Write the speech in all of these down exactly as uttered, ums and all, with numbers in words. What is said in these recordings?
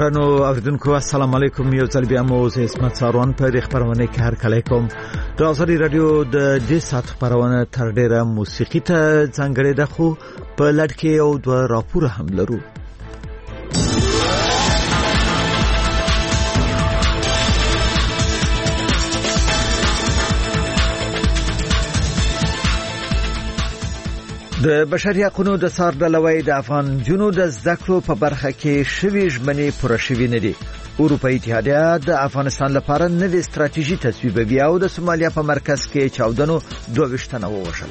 ګرانو اوریدونکو السلام علیکم. یو ځل بیا مو زه اسمت ساروان په خبرونه کې هر کله کوم د ازادي رادیو د دې سات خبرونه تر ډیره موسیقي ته څنګه ده خو په لړ کې یو دوه راپور هم لرو. د بشري حقوقو د څار ډلوي د افغان جنو د ذکرو په برخه کې شوي ژمنې پوره شوي نه دي. اروپאי اتحادیه د افغانستان لپاره نوې ستراتیژي تصویبوي او د سومالیا په مرکز کې چاودنو دوه وشتنه ووشل.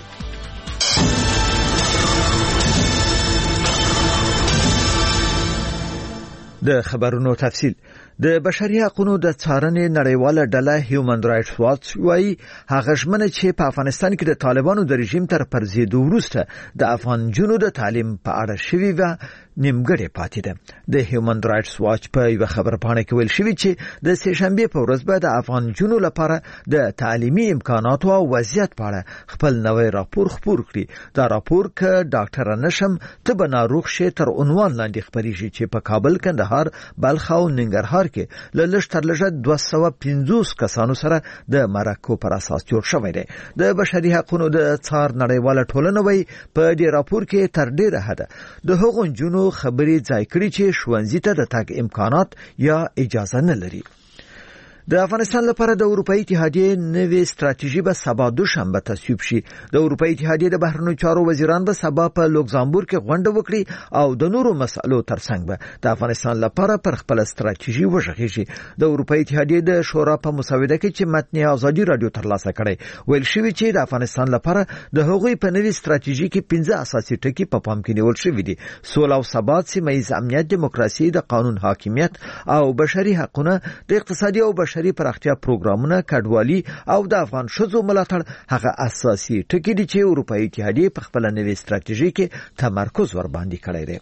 د خبرونو تفصیل. د بشري حقوقو د څارنې نړیواله ډله هیومن رائټس واچ وايي هغه ژمنه چې په افغانستان کې د طالبانو د رژیم تر پرځېدو وروسته د افغان جنو د تعلیم په اړه شوي و نیمګړې پاتې ده. د هیومن رائټس واچ په یو خبرپاڼه کې ویل شوی چې د سه شنبه په ورځ به د افغان جنو لپاره د تعلیمي امکاناتو او وضعیت په اړه خپل نوې راپور خپور کړي. دا راپور ک ډاکټر نشم ته بناروغ شه تر عنوان لاندې خبريږي چې په کابل، کندهار، بلخ او ننګرهار کې لږ تر لږه دوه سوه پنځوس کسانو سره د مرکو پر اساس جوړ شوی دی. د بشري حقوقو د څار نړیواله ټولنه وایي په دې راپور کې تر ډیره حد د هغو جنو خبري ځای کړي چې ښوونځي ته د تګ امکانات یا اجازه نه لري. د افغانستان لپاره د اروپאי اتحادیه نوې ستراتیژي به سبا دوشنبه تصویب شي. د اروپאי اتحادیه د بهرنیو چارو وزیران به سبا په لوکزامبورګ کې غونډه وکړي او د نورو مسالو ترڅنګ به د افغانستان لپاره پر خپل ستراتیژي وژغېږي. د اروپאי اتحادیه د شورا په مسوده کې چې متن ازادي رادیو ترلاسه کړي ویل شوی چې د افغانستان لپاره د هغوی په نوې ستراتیژي کې پنځه اساسي ټکي په پام کې نیول شوی دي: سوله او ثبات، سیمه ییز امنیت، دیموکراسي، د قانون حاکمیت او بشري حقوقونه، د اقتصادي او بشري پراختیا پروګرامونه، کډوالي او د افغان شذو ملاتړ هغه اساسي ټکي دي چې اروپאי اتحادیه په خپل نوې ستراتیژي کې تمرکز ور باندې کړی دی.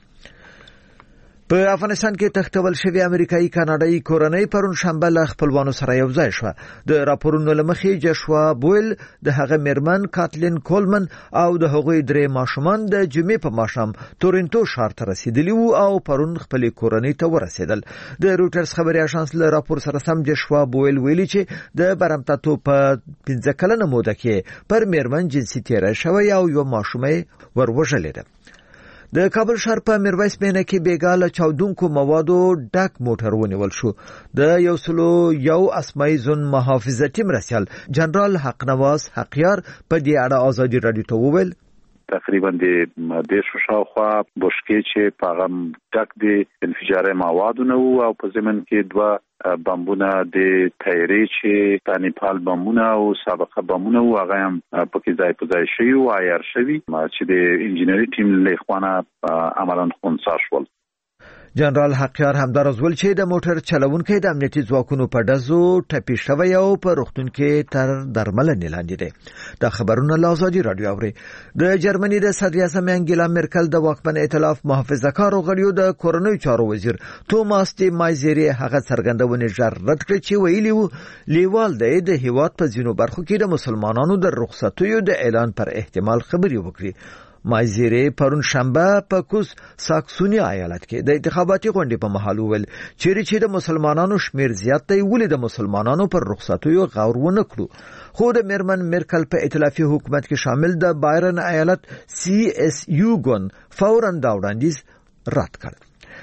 په افغانستان کې تختول شوی امریکایي کاناډایي کورنۍ پرون شنبه له خپلوانو سره یو ځای شو. د راپورونو لمخې جشوا بویل، د هغه میرمن کاتلین کولمن او د هغوی درې ماشومان د جمعې په ماښام تورنټو ښار ته رسیدلی وو او پرون خپل کورنۍ ته ورسېدل. د روټرز خبري اژانس له راپور سره سم جشوا بویل ویلي چې د برمتاتو په پنځه کلنه موده کې پر میرمن جنسي تیری شوی او یو ماشوم وروژلې ده. د کابل ښار په میرویس مینه کې بیګاله چاودونکو موادو ډک موټر ونیول شو. د یو سلو یو اسماعي زون محافظتي مرسیال جنرال حق نواز حقیار په دې اړه ازادي رادیو ته وویل تقریبا د دیش شاوخوا بشکې چې پاغم ډک د انفجاري موادونه او په ضمن کې دوه بمبونه د تایری چې پانیپال بمبونه او سابقه بمبونه او هغه هم پکې ځای په ځای شوی او عیار شوی چې د انجینری ټیم له خوانه عملاً خونسا شول. جنرال حقیار همدارز ول چې د موټر چلوونکي د امنیتي ځواکونو په دزو ټپي شوی او په روغتون کې تر درملنې لاندې دی. دا خبرونه له ازادي رادیو اوري. د جرمني د صدر اعظم انګیلا مرکل د واکمن ائتلاف محافظه‌کارو غړیو د کورنیو چارو وزیر توماس ډي مایزيري هغه څرګندونه جرأت کړ چې ویلي وو لیوال دی د هیواد په ځینو برخو کې د مسلمانانو د رخصتیو د اعلان پر احتمال خبري وکړي. مایزيري پرون شنبه په کوس ساکسونی ایالت کې د انتخاباتي غونډې په مهال ویل چې د مسلمانانو شمیر زیات دی ولې د مسلمانانو پر رخصتیو غور ونه کړو. خو د میرمن مرکل په ائتلافي حکومت کې شامل د بایرن ایالت سی اس یو ګون فورا دا وړاندیز رد کړ.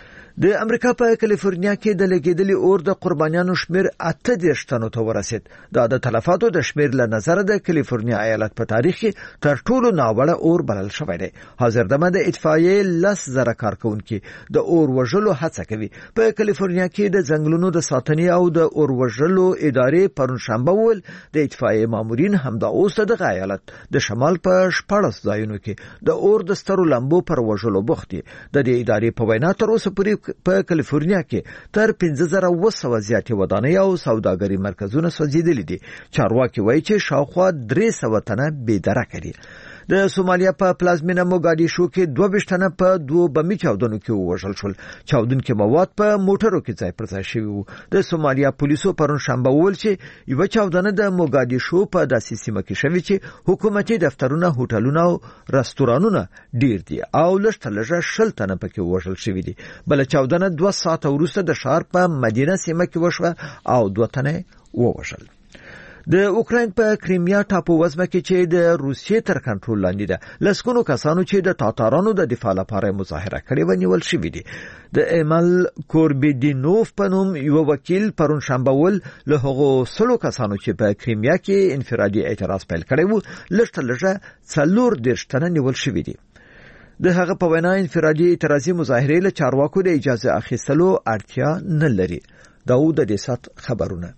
د امریکا په کالیفورنیا کې د لګیدلي اور د قربانیانو شمیر اته دېرش تنو ته ورسید. دا د تلفاتو د شمیر له نظر د کالیفورنیا ایالت په تاریخ کې تر ټولو ناوړه اور بلل شوی دی. حاضر دمه د اطفائیې لس زره کارکونکي د اور وژلو هڅه کوي. په کالیفورنیا کې د ځنګلونو د ساتنې او د اور وژلو ادارې پرون شنبه ویل د اطفائیې مامورین همدا اوس د ایالت د شمال په شپږ ځایونو کې د اور د سترو لمبو پر وژلو بوخت دي. د دې ادارې په وینا تر اوسه پورې په کالیفورنیا کې تر پنځه زره اوه سوه زیاتې ودانۍ او سوداګري مرکزونه سوځېدلي دي. چارواکي وایي چې شاوخوا درې سوه تنه بېدرکه دي. د سومالیا په پلازمینه موګادیشو کې دوه بشتنه په دوه بمي چاودنو کې وژل شول. چاودونکو مواد په موټرو کې ځای پر ځای شوي وو. د سومالیا پولیسو پرون شنبه وویل چې یو چاودنه د موګادیشو په داسې سیمه کې شوې چې حکومتي دفترونه، هوټلونه او رستورانونه ډیر دي او لږ لږه شل تنه پکې وژل شوي دي. بل چاودنه دوه ساعته وروسته د ښار په مدینه سیمه کې وشوه او دوه تنه ووژل. د اوکراین په کریمیا ټاپو وزمه کې چې د روسیې تر کنټرول لاندې ده، لسګونو کسانو چې د تاتارانو د دفاع لپاره مظاهره کړې و نیول شوي دي. د ایمل کوربیدینوف په نوم یو وکیل پرون شنبه ول له هغو سلو کسانو چې په کریمیا کې انفرادي اعتراض پیل کړی و، لږ لږه څلور دېرش تنه نیول شوي دي. د هغه په وینا انفرادي اعتراضي مظاهرې له چارواکو د اجازه اخیستلو اړتیا نه لري. داود د دیسات خبرونه.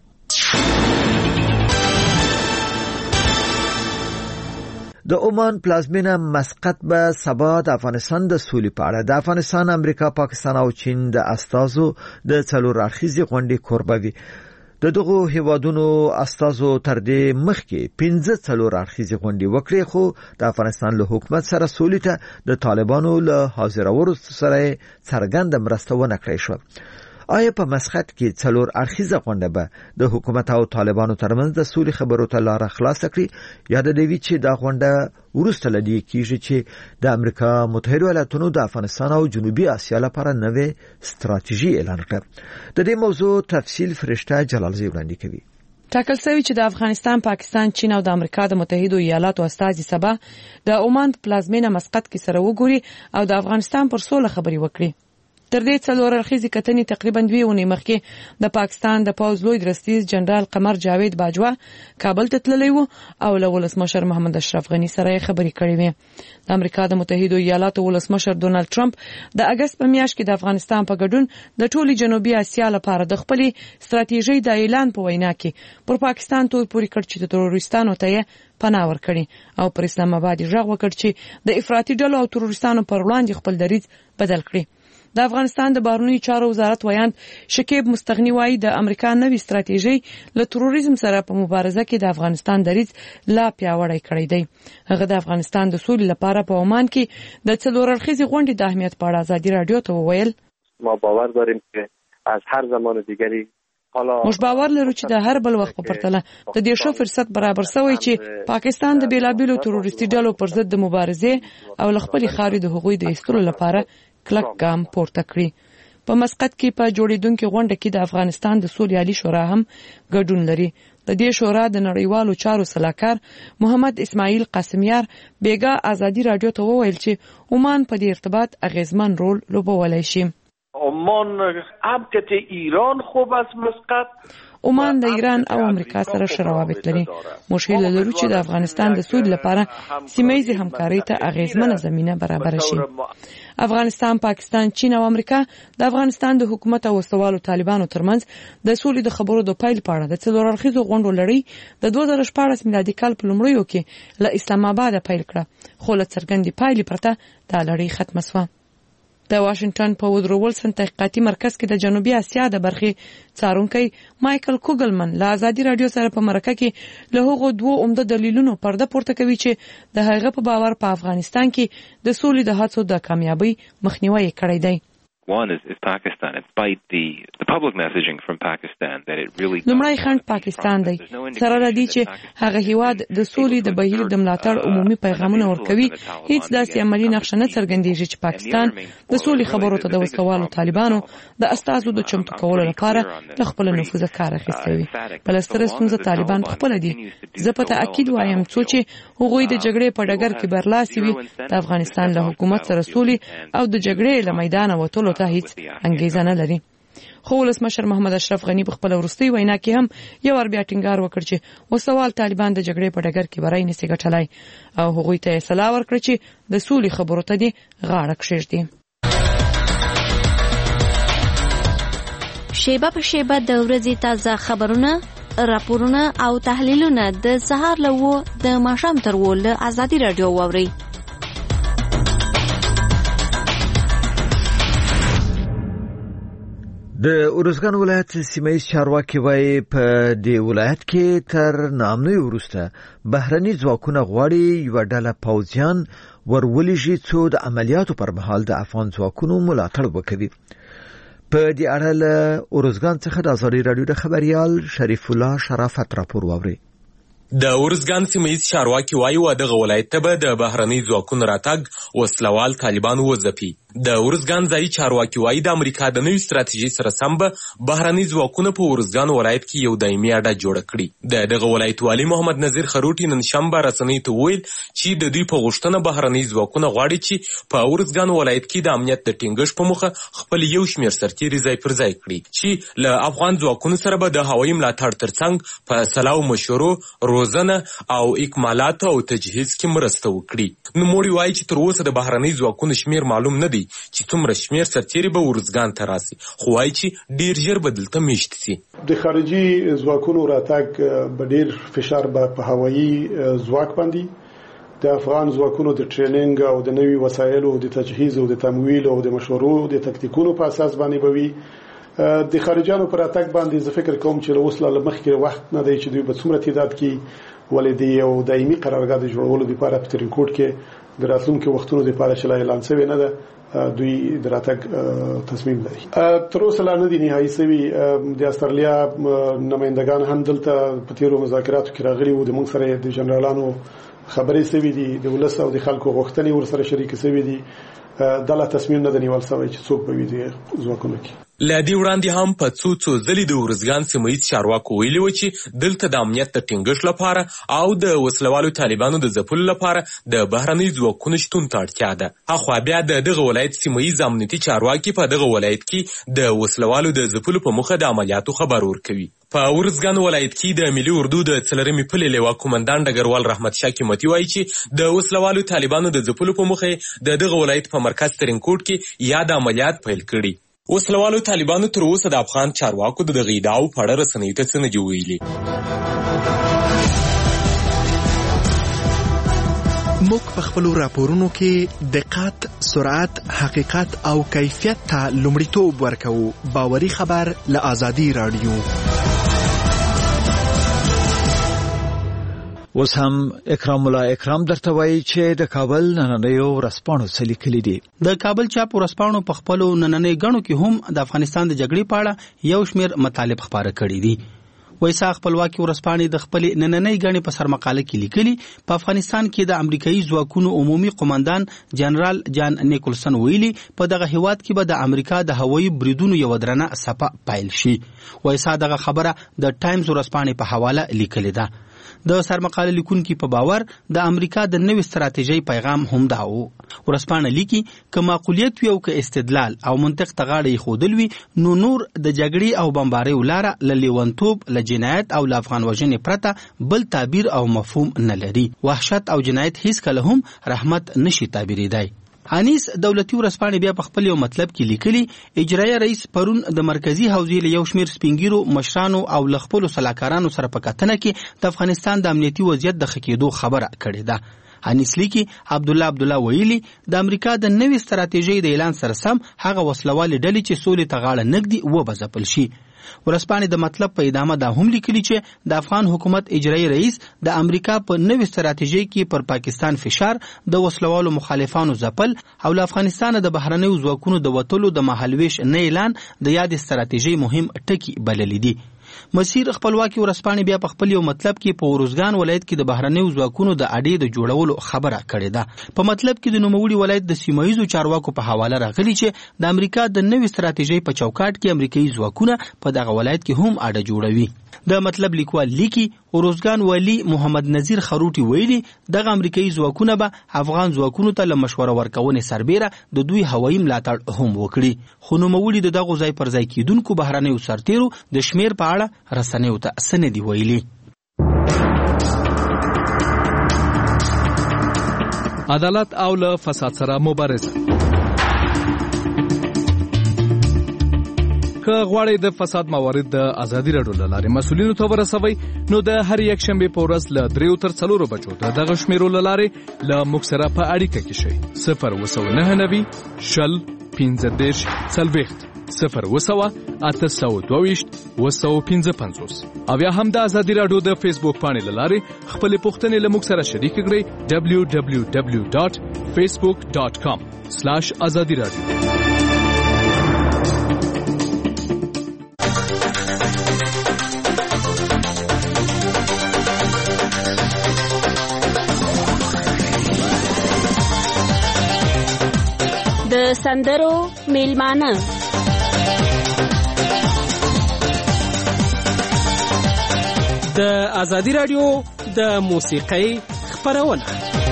د عمان پلازمینه مسقط به سبا د افغانستان د سولې په اړه د افغانستان، امریکا، پاکستان او چین د استازو د څلور اړخیزې غونډې کوربه وي. د دغه هیوادونو استازو تر دې مخکې پنځه څلور اړخیزې غونډې وکړې، خو د افغانستان له حکومت سره سولې ته د طالبانو له حاضرولو سره څرګنده مرسته ونه کړې شو. آیا په مسقط کې څلور اړخیزه غونډه به د حکومت او طالبانو ترمنځ د سولې خبرو ته لار خلاص کړي، یا د دې چې دا غونډه ورسته لدی کیږي چې د امریکا متحده ایالاتونو د افغانستان او جنوبي اسیا لپاره نوې ستراتیژي اعلان کړه؟ د دې موضوع تفصیل فرشته جلالزی وړاندې کوي. ټاکل شوی چې د افغانستان، پاکستان، چین او د امریکا د متحده ایالاتو استازي سبا د عمان پلازمینه مسقط کې سره وګوري او د افغانستان پر سوله خبري وکړي. تر دې څلور اړخیزې کتنې تقریبا دوه اونۍ مخکې د پاکستان د پوځ لوی درستیز جنرال قمر جاوید باجوا کابل ته تللی و او له ولسمشر محمد اشرف غنی سره خبرې کړې وې. د امریکا د متحده ایالاتو ولسمشر ډونالد ټرمپ د اگست په میاشت کې د افغانستان په ګډون د ټولي جنوبي اسیا لپاره د خپلې ستراتیژۍ د اعلان په وینا کې پر پاکستان تور پوري کړ چې د تروریستانو ته پناه ورکړي او پر اسلام آباد ژغ وکړ چې د افراطي ډلو او تروریستانو پر وړاندې خپل دریځ بدل کړي. د افغانستان د بهرنیو چارو وزارت ویاند شکیب مستغنی وایي د امریکا نوې ستراتیژي له تروریزم سره په مبارزه کې د افغانستان دریځ لا پیاوړی کړی دی. هغه د افغانستان د سولې لپاره په عمان کې د څلور اړخیزې غونډې د اهمیت په اړه ازادي رادیو ته وویل: ما باور داریم که از هر زمان دیگری موږ باور لرو چې د هر بل وخت په پرتله د دې ښه فرصت برابر شوی چې پاکستان د بیلابیلو تروریستي ډلو پر ضد د مبارزې او ل خپل خاري د حقوقي د ایستلو لپاره کلک ګام پورته کړی. په مسقط کې په جوړیدونکو غونډه کې د افغانستان د سولې عالی شورا هم ګډون لري. د دې شورا د نړیوالو چارو سلاکار محمد اسماعیل قاسمیار بیګا ازادي رادیو ته وویل چې عمان په دې ارتباط اغیزمن رول لوبولای شي. عمان هم که ایران خوب از مسقط عمان د ایران او امریکا سره ښه روابط لري. موږ هیله لرو چې د افغانستان د سولې لپاره سیمه‌ییزې همکارۍ ته اغیزمنه زمینه برابر شي. افغانستان، پاکستان، چین او امریکا د افغانستان د حکومت او وسوالو طالبانو ترمنځ د سولې د خبرو د پیل په اړه د څلور اړخیزو غونډو لړۍ د دوه زره شپاړس میلادي کال په لومړیو کې له اسلام آباد پیل کړه، خو له څرګندې پایلې پرته دا لړۍ ختمه شوه. د واشنگټن په وودرو ولسن تحقیقاتي مرکز کې د جنوبي اسیا د برخې څارونکي مایکل کوګلمن له ازادي رادیو سره په مرکه کې له هغو دوه عمده دلیلونو پرده پورته کوي چې د هغه په باور په افغانستان کې د سولې د هڅو د کامیابی مخنیوي کړی دی. One is, is Pakistan. Despite the the public messaging from Pakistan that it really لمړی خنډ پاکستان دی. سره ردی چې هغه هیواد د سولې د بهیر د ملاتړ عمومي پیغامونه ورکوي، هیڅ داسې عملی نقشه نه څرګندېږي چې پاکستان د سولې خبرو ته د وسوالو طالبانو د استازو د چمتو کولو لپاره د خپل نفوذ کار اخیستی. بل ستر ستونزه طالبان خپل دي. زه په تاکید وایم چې هغوی د جګړې په ډګر کې برلاسي وي، د افغانستان له حکومت سره سولې او د جګړې له میدان وټولو ته هیڅ انګیزه نه لري. خو ولسمشر محمد اشرف غنی په خپل وروستي وینا کې هم یو ور بیا ټینګار وکړ چې وسوال طالبان د جګړې په ډګر کې برای نسی ګټلای او هغوی ته صلاح ورکړ چې د سولې خبرو ته دي غاړه کښېږدي. شیبه په شیبه د ورځې تازه خبرونه، راپورونه او تحلیلونه د سهار له و د ماښام تر و له ازادي رادیو واورئ. د ارزګان ولایت سیمه‌ییز چارواکي وایي په دې ولایت کې تر نامنوي وروسته بهرني ځواکونه غواړي یو ډله پوځیان ورولېږي څو د عملیاتو پر مهال د افغان ځواکونو ملاتړ وکړي. په دې اړه له ارزګان څخه د ازادي راډیو د خبريال شریف الله شرافت راپور واوري. د ارزګان سیمه‌ییز چارواکي وایي و دغه ولایت ته به د بهرني ځواکونو راتګ وسلوال طالبان وځپي. د ارزګان ځایي چارواکي وایي د امریکا د نوې ستراتیژۍ سره سم به بهرني ځواکونه په ارزګان ولایت کې یو دایمي اډه جوړه کړي. د دغه ولایت والي محمد نذیر خروټي نن شنبه رسنیو ته وویل چې د دوی په غوښتنه بهرني ځواکونه غواړي چې په ارزګان ولایت کې د امنیت د ټینګښت په موخه خپل یو شمېر سرتیري ځای پر ځای کړي چې له افغان ځواکونو سره به د هوایي ملاتړ ترڅنګ په سلا او مشورو روزنه او اکمالات او تجهیز کې مرسته وکړي. نوموړي وایي چې تر اوسه د بهرني ځواکونو شمېر معلوم نه دی چې څومره شمېر سرتیري به ارزګان ته راسي، خو وایي چې ډیر ژر به دلته میشت سي. د خارجي ځواکونو راتګ به ډیر فشار به په هوایي ځواک باندې د افغان ځواکونو د ټریننګ او د نوي وسایلو د تجهیز او د تمویل او د مشورو د تکتیکونو په اساس باندې به وي. د خارجانو پر راتګ باندې زه فکر کوم چې له اوسه مخکې وخت نه دی چې دوی په څومره تعداد کې ولې دی یو دایمي قرارګاه د جوړولو لپاره په ترینکوټ کې د راتلونکو وختونو لپاره چې اعلان شوی نه ده دوی د راتګ تصمیم لري. تر اوسه لا نه دي نهایي شوي. د استرالیا نمائندگان هم دلته په تیرو مذاکراتو کې راغلي وو، د موږ سره د جنرالانو خبرې شوي دي، د ولس او د خلکو غوښتنې ورسره شریک شوي دي. دله تصمیم نه دی نیول شوی چې څوک به وي د ځواکونو کې. له دې وړاندې هم په څو څو ځلې د ارزګان سیمه‌ییز چارواکو ویلي و چې دلته د امنیت د ټینګښت لپاره او د وسلوالو طالبانو د ځپلو لپاره د بهرني ځواکونو شتون ته اړتیا ده. اخوا بیا د دغه ولایت سیمه‌ییز امنیتي چارواکي په دغه ولایت کې د وسلوالو د ځپلو په موخه د عملیاتو خبر ورکوي. په ارزګان ولایت کې د ملي اردو د څلورمې پلې لیوا کومندان ډګروال رحمت شاه قیمتي وایي چې د وسلوالو طالبانو د ځپلو په موخه د دغه ولایت په مرکز ترینکوټ کې یاد عملیات پیل کړي. وسلوالو طالبانو تر اوسه د افغان چارواکو د دغه ادعاو په اړه رسنیو ته څه نه دي ویلي. موږ په خپلو راپورونو کې دقت، سرعت، حقیقت او کیفیت ته لومړیتوب ورکوو. باوري خبر له ازادي راډیو. اوس هم اکرام الله اکرام درته وایي چې د کابل نننیو ورځپاڼو څه لیکلي دي. د کابل چاپ ورځپاڼو په خپلو نننۍ ګڼو کې هم د افغانستان د جګړې په اړه یو شمېر مطالب خپاره کړي دي. وایسا خپلواکي ورځپاڼې د خپلې نننۍ ګڼې په سرمقاله کې لیکلي په افغانستان کې د امریکایي ځواکونو عمومي قومندان جنرال جان نیکولسن ویلي په دغه هیواد کې به د امریکا د هوایي بریدونو یو درنه څپه پیل شي. وایسا دغه خبره د ټایمز ورځپاڼې په حواله لیکلې ده. د سرمقاله لیکونکو په باور د امریکا د نوې ستراتیژۍ پیغام هم دا و. ورځپاڼه لیکي که معقولیت وي او که استدلال او منطق ته غاړه ایښودل وي نو نور د جګړې او بمبارۍ لاره له لیونتوب، له جنایت او له افغان وژنې پرته بل تعبیر او مفهوم نه لري. وحشت او جنایت هیڅ کله هم رحمت نشي تعبیریدای. انیس دولتي ورځپاڼې بیا په خپل یو مطلب کې لیکلي اجرایه رئیس پرون د مرکزی حوزې له یو شمېر سپینګیرو مشرانو او له خپلو سلاکارانو سره په کتنه کې د افغانستان د امنیتي وضعیت د ښه کېدو خبره کړې ده. انیس لیکي عبدالله عبدالله ویلي د امریکا د نوې ستراتیژۍ د اعلان سره سم هغه وسلوالې ډلې چې سولې ته غاړه نږدي وبځپل شي. ورځپاڼې د مطلب په ادامه دا هم لیکلي چې د افغان حکومت اجرایي رئیس د امریکا په نوې ستراتیژۍ کې پر پاکستان فشار، د وسلوالو مخالفانو ځپل او له افغانستان د بهرنیو ځواکونو د وتلو د مهالویش نه اعلان د یاد ستراتیژۍ مهم ټکي بللي دي. مسیر خپلواکي ورځپاڼې بیا په خپل یو مطلب کې په ارزګان ولایت کې د بهرنیو ځواکونو د اډې د جوړولو خبره کړې ده. په مطلب کې د نوموړي ولایت د سیمه‌ییزو چارواکو په حواله راغلي چې د امریکا د نوې ستراتیژۍ په چوکاټ کې امریکایي ځواکونه په دغه ولایت کې هم اډه جوړوي. د مطلب لیکوال لیکي ارزګان والی محمد نذیر خروټي ویلي دغه امریکایي ځواکونه به افغان ځواکونو ته له مشوره ورکونې سربیره د دوی هوایي ملاتړ هم وکړي. خو نوموړي د دغه ځای پر ځای کېدونکو بهرنیو سرتیرو د شمېر په اړه رسنیو ته څه نه دي ویلي. عدالت او له فساد سره مبارزه. که غواړئ د فساد موارد د ازادي راډیو له لارې مسؤلینو ته ورسوئ نو د هر یک شنبې په ورځ له دریو تر څلورو بجو د دغه شمیرو له لارې له موږ سره په اړیکه کې شئ. صفر اووه سوه نهه نوي شل پنځه دېرش څلوېښت صفر وسوه اته سوه دوه ویشت اوه سوه پنځه پنځوس. او یا هم د ازادي راډیو د فیسبوک پاڼې له لارې خپلې پوښتنې له موږ سره شریک کړئ دبلیو دبلیو دبلیو ډاټ فیسبوک ډاټ کام سلاش ازادي راډیو. د سندرو میلمانه د ازادي راډیو د موسیقۍ خپرونه.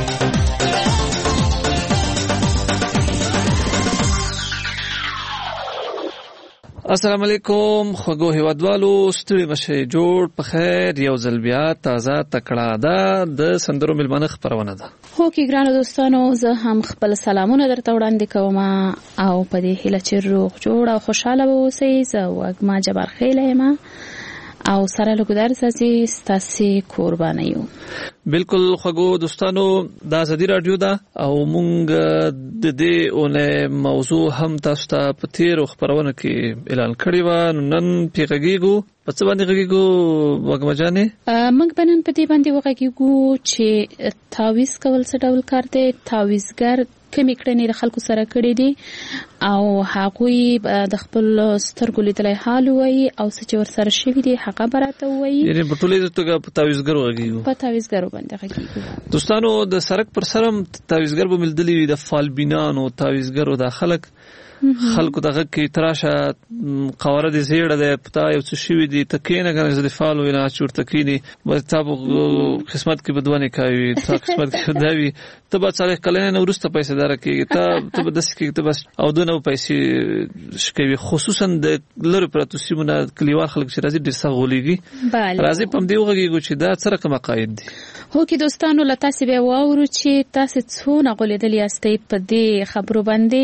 السلام علیکم خوږو هیوادوالو، ستړي مشه، جوړ په خیر. یو ځل بیا تازه تکړه ده د سندرو میلمانه خپرونه ده. هو کې ګرانو دوستانو، زه هم خپل سلامونه درته وړاندې کوم او په دې هیله چې روغ جوړ او خوشاله اوسئ. زه وږمه جبار خیله یم او سره له ګدار ساسي ستاسي قربانه یو. بالکل خوږو دوستانو، د ازادي راډیو ده او مونږ د دې اونې موضوع هم تاسو ته په تیرو خپرونه کې اعلان کړی و. نن پیغږیږو په څه باندې غږیږو وږمه جانې؟ موږ به نن په دې باندې وغږیږو چې تعویض کول څه ډول کار دی، تعویضګر کمې کړنې د خلکو سره کړې دي او هغوی د خپل سترګو لیدلی حال وایي او څه چې ورسره شوي دي هغه به راته ووایي. یعنې په ټولیزه توګه په تعویضګرو غږیږو په تعویضګرو باندې غږیږو. دوستانو، د سړک پر سر هم تعویضګر به ملدلي وي، د فالبینانو تعویضګرو دا خلک خلکو دغه کې تراشه قواره دي زیړه ده پتا یو څه شوي دي تکینه کنه زده فالو نه چورته کینی بس تاسو قسمت کې بدونه کوي تا قسمت کې داوي ته به څلې کلنه نو ورسته پیسې دار کېږي ته ته به داس کې ته بس او دونه پیسې شکوي، خصوصا د لری پراتوسیمونه کلیوال خلک چې راځي ډیر څه غولېږي. راځي پم دی وګورئ چې دا څه رقم قاید دي. هو کې دوستانو لته سی به واورو چې تاسو څونه غولېدلی یاستئ په دې خبرو باندې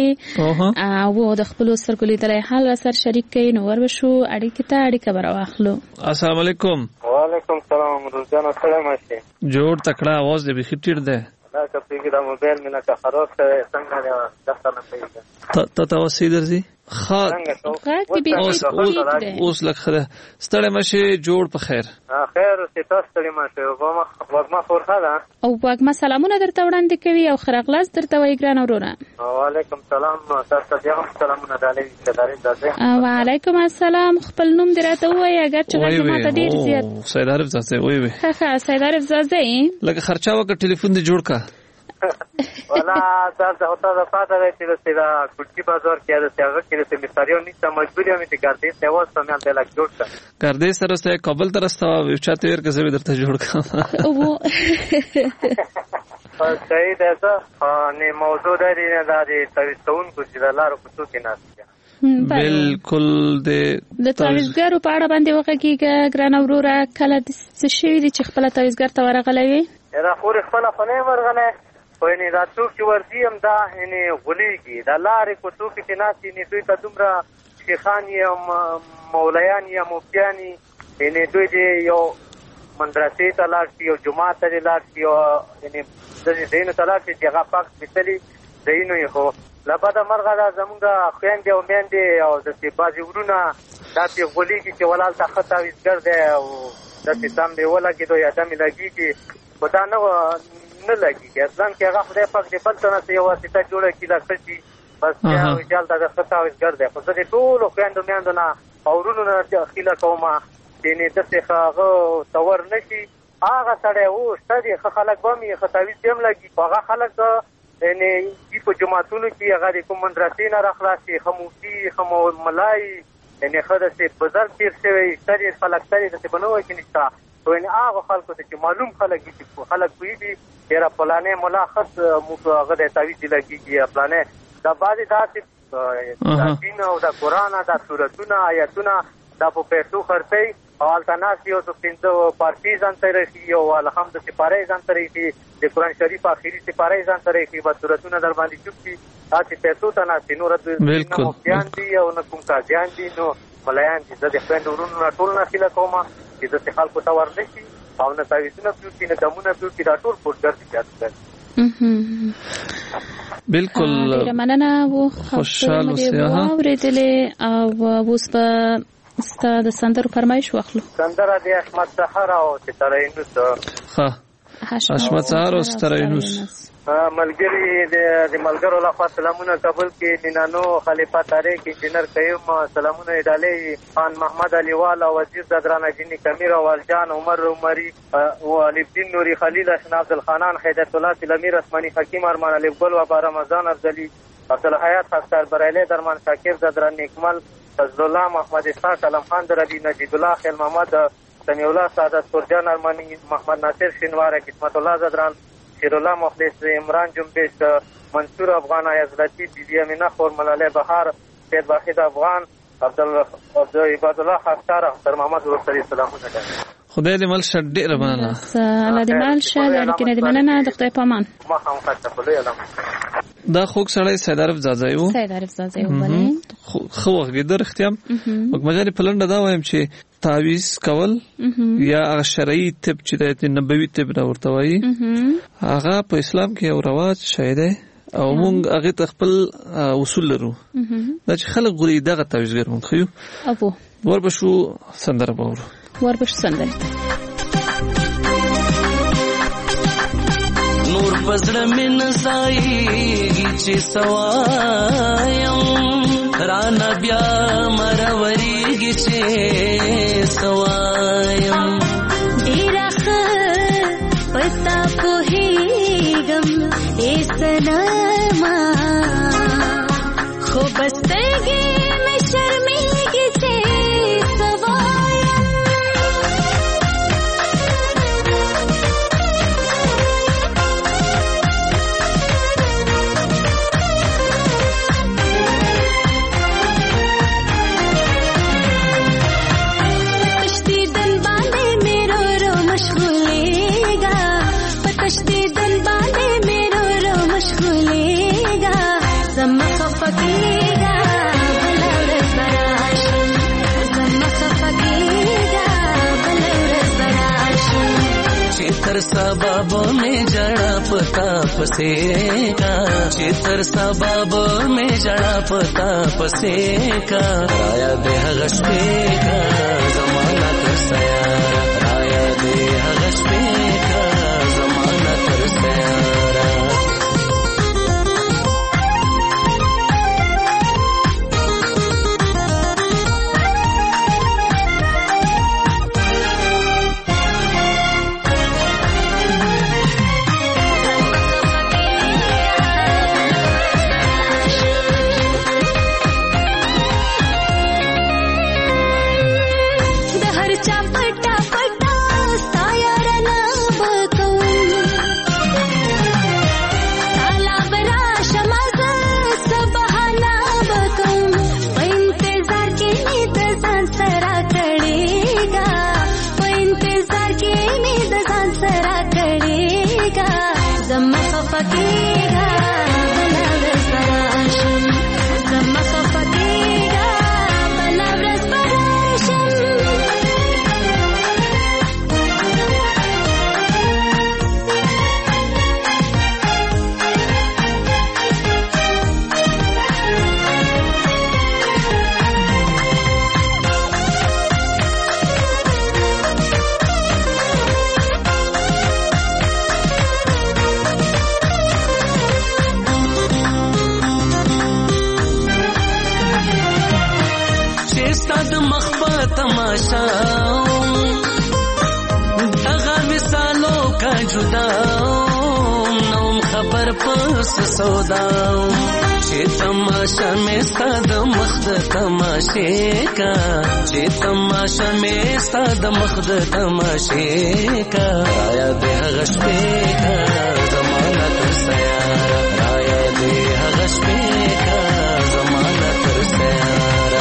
او د خپل سترګو لیدلای حال سره شریک کین نو ورشو اړیکې ته اړیکه براخلو. السلام علیکم. وعلیکم السلام. روزانه سلام ماشي جوړ تکړه आवाज دې به خټیر ده. دا کپیګه د موبایل مینه کا خراب شه څنګه دا دفتر نه پیږي ته ته وسې درځي خاط اوس اوس لخره ستړی مشه جوړ په خیر. خیر ته تاسو ستړی مشه وګما فورخه ده او وګما سلامونه درته وړاندې کوي او خرغلاس درته وای ګران اورونه. وعلیکم السلام. تاسو ته هم سلامونه دالې دالې دازه. وعلیکم السلام. خپل نوم درته وای اگر چې ما ته ډیر زیات سید عارف زازه وای وای ها ها سید عارف زازه لکه خرچا وکړه ټلیفون دې جوړ کا ولا تاسو هوتا د پاته چې د سیدا کوټی بازار کې د څنګه کې د سیمستریو نشته مجبوری هم دي ګرځي سیوا سمال د لک جوړ کړ ګرځي سره سه کابل ترستا چاته ور کې زوی درته جوړ کا او صحیح ده څه نه موضوع دی نه د توستون کو چې د لارو په څو کې نه بالکل د د تعویضګرو په اړه باندې وکړي ګران اورورا کله د څه شي چې خپل تعویضګر ته ورغلوي را خور خپل خنه ورغله خو نه دا څوک چې ورځي هم دا نه غليږي دا لارې کو څوک چې ناسي نه دوی ته دومره شیخان یا مولایان یا مفتیانی نه دوی دې یو مدرسې ته لاړ شي او جمعه ته لاړ شي او نه د دین ته لاړ شي هغه پاک مثلی دینو یې خو لبدا مرغه دا زمونږه خويندې او میندې او د سی بازي ورونه دا په غليږي چې ولال ته خطا وزګر دی او د سیستم دی ولګي دوی ادمي لګيږي خدا نه نه لګيږي ځان کې هغه خدای پاک دې بل څه یو واسطه جوړه کړي دا څه بس یا وجال دا خطا وزګر دی خو دې ټول خويندو میندو نه اورونو نه خیله کومه دینه د څه هغه تور نشي هغه سره او ستدي خلک بمي خطاوي سیم لګي هغه خلک یعنی دی په جماعتونو کې هغه کوم مدرسې نه راخلاصي خموسي خمو ملای یعنی خدای سي بازار تیر شوی ستړي خلک ستړي د بنوي کې نشتا خو یعنی هغه خلکو ته چې معلوم خلک دي خلک کوي دي ډیر پلانې ملاخص مو هغه د تعویذ لګيږي پلانې دا بعد داسې د دین او د قران د سورتونه آیاتونه دا په پیسو خرڅي او التناسی او د پنځو پارتیزان ترې او الحمد سپاره ځان ترې د قران شریف اخیری سپاره ځان ترې کې بس سورتونه در باندې چوکي تاسو پیسو ته نه نور د مفتیان دي او نه کوم کاجان دي نو ملایان دي د خپل ورونو ټول نه خله کومه چې د خلکو ته ورنشي او نه تعویذونه پیو کې نه دمونه پیو کې دا ټول پورګر دي بالکل ډیره مننه وو خوشاله اوسئ اوریدلې او اوس په ستا د سندرو فرمایش واخلو. سندره د احمد سحر او سترینوس. ها احمد سحر او سترینوس ملګری د ملګرو لخوا سلامونه قبول کې نینانو خلیفہ طارق انجینر قیوم سلامونه ډالې خان محمد علیوال او وزیر د درانه جنی کمیر او والجان عمر عمری او علي الدین نوري خلیل حسن عبد الخانان حیدر الله سلامیر اسماني حکیم ارمان علي ګل و با رمضان افضلی عبد الحیات خاصر برایله درمان شاکر زدران نیکمل فضل الله محمد اسحاق علم خان دربی نجیب الله خیل محمد سمیع الله سعادت سرجان ارمانی محمد ناصر شینوار قسمت الله زدران شیر الله مخلص عمران جنبش منصور افغان عزرتی بیبی امینه خور ملاله بهار سید واحد افغان عبد عباد الله خاصار اختر محمد ورسری سلامونه خدای دې مل شه ډېره مننه. الله دې مل شه لکه دې مننه د خدای په امان. ما هم خاصه په لوی علم دا خوږ سړی سید عارف زازای وو. سید عارف زازای وو بلې خو وګړي اختیام مګمجاني پلنډه دا وایم چې تعویز کول یا هغه شرعي طب چې د نبوي طب نه ورته وایي هغه په اسلام کې یو رواج شوی دی او موږ هغه ته خپل اصول لرو دا چې خلک غوړي دغه تعویزګر مونږ خو ابو وربشو سندره باور وربش سندره نور پزړه من زایږي چې سوایم رانا بیا مروريږي چې سوایم ډیره ښه پتا پوهیږم ایسنما خو بستګي مې شرمېږي چې चितर सबब में जड़ा पता पसेगा चितर सबब में जड़ा पता पसेगा राया देह गश्पेगा जमाना तरसया राया देह गश्पेगा जमाना तरसया سوداو چې تماشا مې ستاد مخ د تماشې کا چې تماشا مې ستاد مخ د تماشې کا رایا دې غشپې کا زمانہ تر سیارا رایا دې غشپې کا زمانہ تر سیارا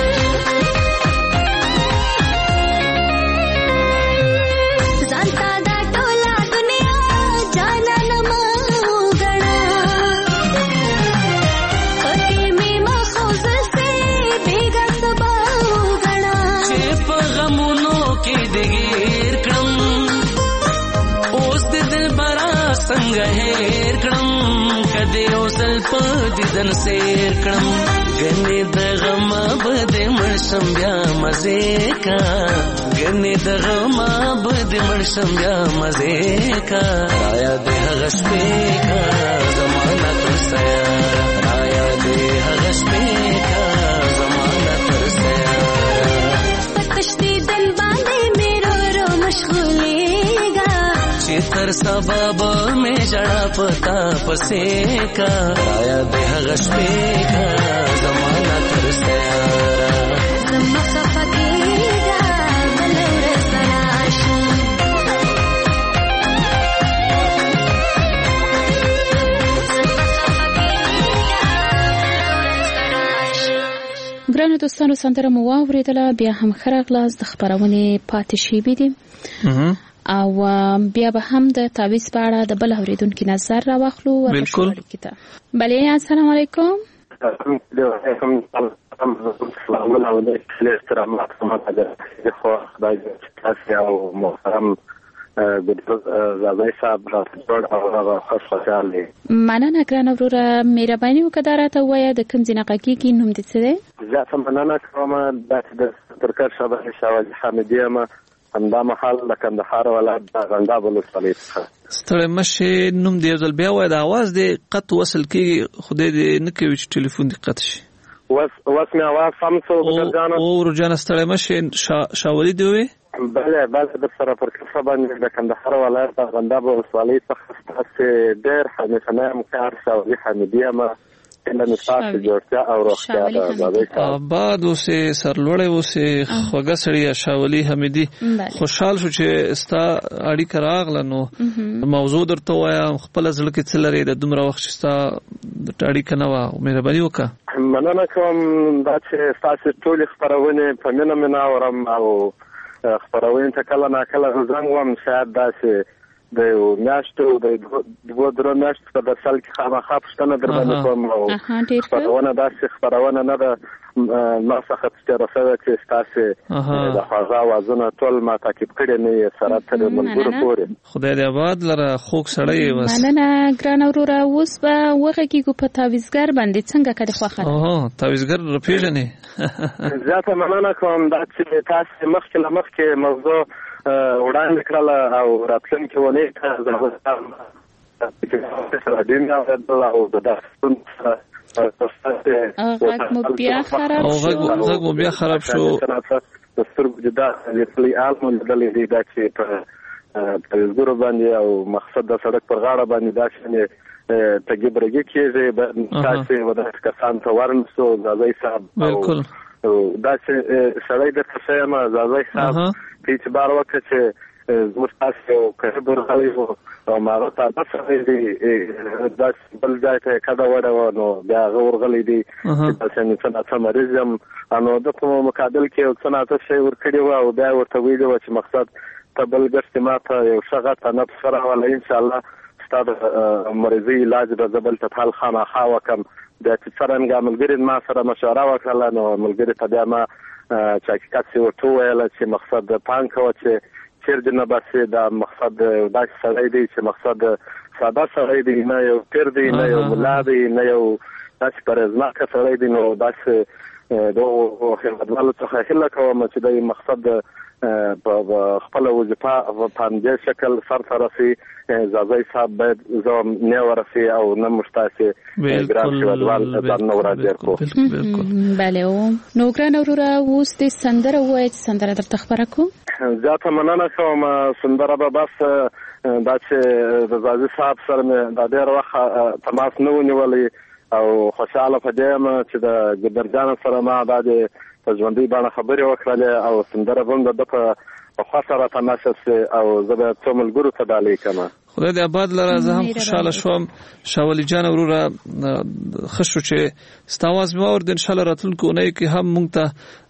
Santa هیر کړم کدی اوسل په دیدن سیر کړم ګنې د غم بد مرشم بیا مزه کا ګنې د غم بد مرشم بیا مزه کا رایا د هغه شپې کا زمانہ تر سیا رایا د هغه شپې کا زمانہ تر سیا پتشتي دل باندې میرو رو مشغولېګا چې تر سبب مې جړه پتا پسې کا رایا د هغه شپې کا زمانہ تر سیا زما صفګېګا بلور سراشم ګرانو دوستانو سندره مو واورېدله بیا هم ښه راغلاست د خپرونې پاتې شوي دي او بیا به هم د تعویض په اړه د بل اورېدونکي نظر راواخلو بالکل بلې السلام علیکم مننه ګرانه وروره مهرباني وکړه دا راته ووایه د کوم ځای نه غږېږي نوم دې څه دی زیاته مننه کوم داسې د ترکر شبح شاولي حامدي یم همدا مهال د کندهار ولایت د غنداب ولسوالۍ څخه ستړی مشې نوم دې یو ځل بیا وایه د اواز دې قط وصل کېږي خدای دې نه کوي چې ټلیفون دې قط شي اوس اوس مې اواز سم څو ګرجانه او ورجانه ستړی مشې شاولي دې ووایې بله بله د سره پر کفه باندې د کندهار ولایت د غنداب ولسوالۍ څخه ستاسې ډېر همیشنی همکار شاولي حمیدي یم آباد اوسې سرلوړی اوسې خوږه سړی شاولي حمیدي خوشحال شو چې ستا اړیکه راغله نو موضوع درته ووایم خپله زړه کې څه لرې د دومره وخت چې ستا اړیکه نه وه مهرباني وکړه مننه کوم دا چې ستاسې ټولې خپرونې په مینه مې نه اورم او خپرونې ته کله ناکله زنګ وم شاید داسې د یو میاشتو د دوه درو میاشتو په درسل کې خامخا پوښتنه در باندې کوم او خپرونه داسې خپرونه نه ده ما څخه تېره شوې چې ستاسې د خوږه اوازونه ټول ما تعقیب کړي نه یې سره تر ملګرو پورې خدای دې آباد لره خوږ سړی یې بس مننه ګرانه وروره اوس به وغږېږو په تعویضګر باندې څنګه که دې خوښه ده تعویضګر راپېژنې زیاته مننه کوم دا چې تاسې مخکې له مخکې موضوع وړاندې کړله او راتلونکې اونۍ ته زه او د داستون غږ مو بیا خراب شو غږ مو بیا خراب شو د سترګو جدا لیدلی آل مو لیدلی دی دا چې په تلویزګورو باندې او مقصد د سړک پر غاړه باندې دا شانې تګي برګي کېږي تاسې وداسې کسان ته ورنسو زازی صاحب بالکل دا چې سړی درته ښیم زازی صاحب په اعتبار وکړه چې زموږ تاسې یو قریب ورغلی و او هغه ته عادت سړی دی داسې بل ځای ته یې کډه وړې وه نو بیا هغه ورغلی دی چې داسې څه ناڅه مریض یم نو ده په مقابل کې یو څه ناڅه شی ورکړي وه او بیا یې ورته ویلي وه چې مقصد ته بل ګرځې ما ته یو ښه غټه نفس راوله انشاءالله ستا د مریضۍ علاج به زه بل ته حال خامخا وکړم بیا چې څرنګه ملګري ما سره مشوره وکړله نو ملګري ته بیا ما چې حقیقت یې ورته وویله چې مقصد پام کوه چې چیرې نه باسې دا مقصد داسې سړی دی چې مقصد ساده سړی دی نه یو پیر دی نه یو ملا دی نه یو داسې پرهیزناکه سړی دی نو داسې دغو خدمتوالو څخه هیله کوم چې د مقصد په خپله وظیفه په همدې شکل سرته رسي زازی صاحب باید زه نه ورسي او نه موږ تاسې ګران هېوادوال ځان نه ورادېر کړو بله نو ګرانه وروره اوس دې سندره ووایه چې سندره درته خپره کړو زیاته مننه کوم سندره به بس دا چې د زازي صاحب سره مې دا ډېر وخت تماس نه و نیولی او خوشحاله په دې یم چې د ګدرجان سره ما دا د په ژوندۍ بڼه خبرې وکړلې او سندره به هم د ده په خوا سره تماشه سي او زه به څو ملګرو ته ډالۍ کړم خدای دې آباد لره زه هم خوشحاله شوم شاولي جان وروره ښه شو چې ستا اواز مې واورېد انشاءالله راتلونکې اونۍ کې هم موږ ته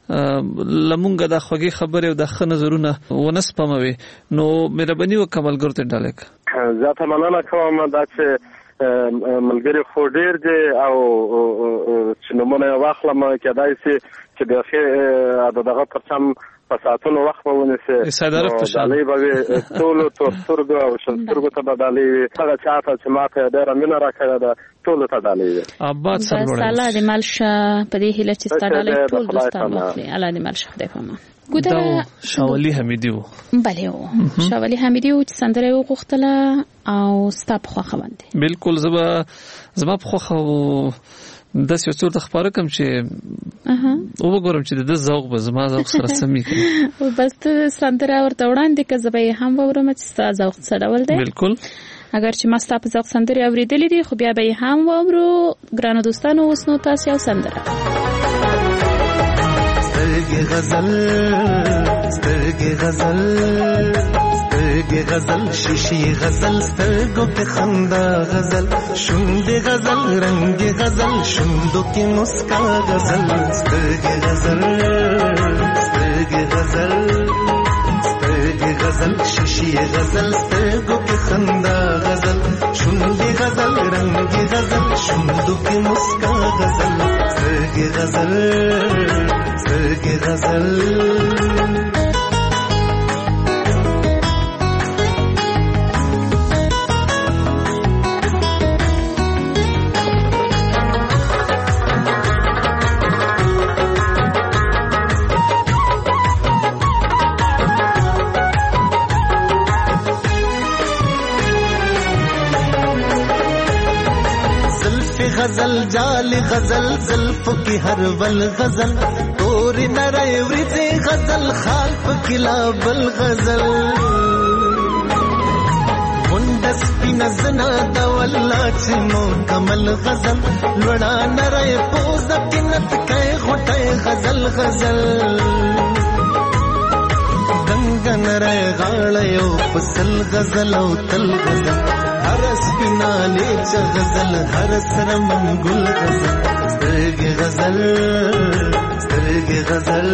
لمونږه د خوږې خبرې او د ښه نظرونه ونه سپموي نو مهرباني وکړه ملګرو ته ډالۍ کړه زیاته مننه کوم دا چې ملګري خو ډېر دي او چې نومونه یې واخلم کېدای شي چې د دغه پرچم په ساتلو وخت به ونیسي صدارت ډالۍ به وي ټولو تورسترګو او شلسترګو ته به ډالۍ وي هغه چا ته چې ما ته ډېره مینه راکړې ده ټولو ته ډالۍ وي. آباد سرلوړی بس الله دې مال شه په دې هیله چې ستا ډالۍ ټول دوستان واخلي. الله دې مال شه خدای په امان. دا شاولي حمیدي و. بله و شاولي حمیدي و چې سندره یې وغوښتله او ستا په خوښه باندې. بالکل زه به زما په خوښه داسې یو څه ورته خپاره کړم چې وګورم چې د ده ذوق به زما ذوق سره سمي کړي. بس ته سندره ورته وړاندې کړه زه به یې هم واورم چې ستا ذوق څه ډول دی. بالکل اگر چې ما ستا په ذوق سندرې اورېدلې دي خو بیا به یې هم واورو. ګرانو دوستانو اوس نو تاسې یو سندره سترګې غزل سترګې غزل سترګې غزل شیشې غزل سترګو کې خندا غزل شونډې غزل رنګ غزل شوندو کې مسکا غزل سترګې غزل سترګې غزل سترګې غزل شیشې غزل سترګو کې خندا غزل شونډې غزل رنګ غزل شوندو کې مسکا غزل سترګې غزل سترګې غزل غزل جال غزل زلفو کی ہر ول غزل تور نرے ورتے غزل خالف کلابل غزل منڈس پی نزنا دولا چنو کمل غزل لڑا نرے پوز کنت کے غٹے غزل غزل دنگن رے غاڑیو پسل غزل او تل غزل هرس بنالي غزل هرس رمن گل غزل سترګې غزل سترګې غزل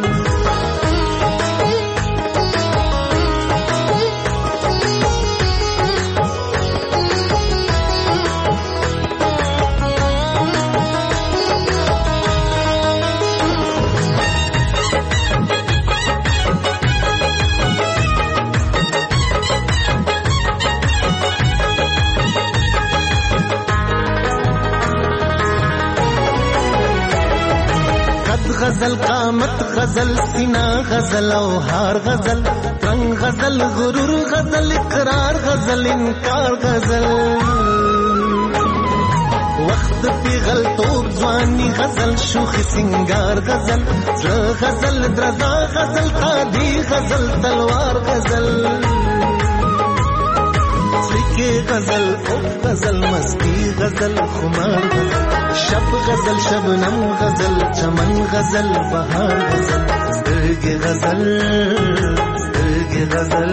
غزل قامت غزل سینا غزل او هار غزل رنگ غزل غرور غزل اقرار غزل انکار غزل وقت پی غلطوب ځواني غزل شوخ سنگار غزل غزل درزا غزل قادی غزل تلوار غزل سکه غزل او غزل مستی غزل خمار غزل شب غزل شبنم غزل چمن غزل بهار غزل سترګې غزل سترګې غزل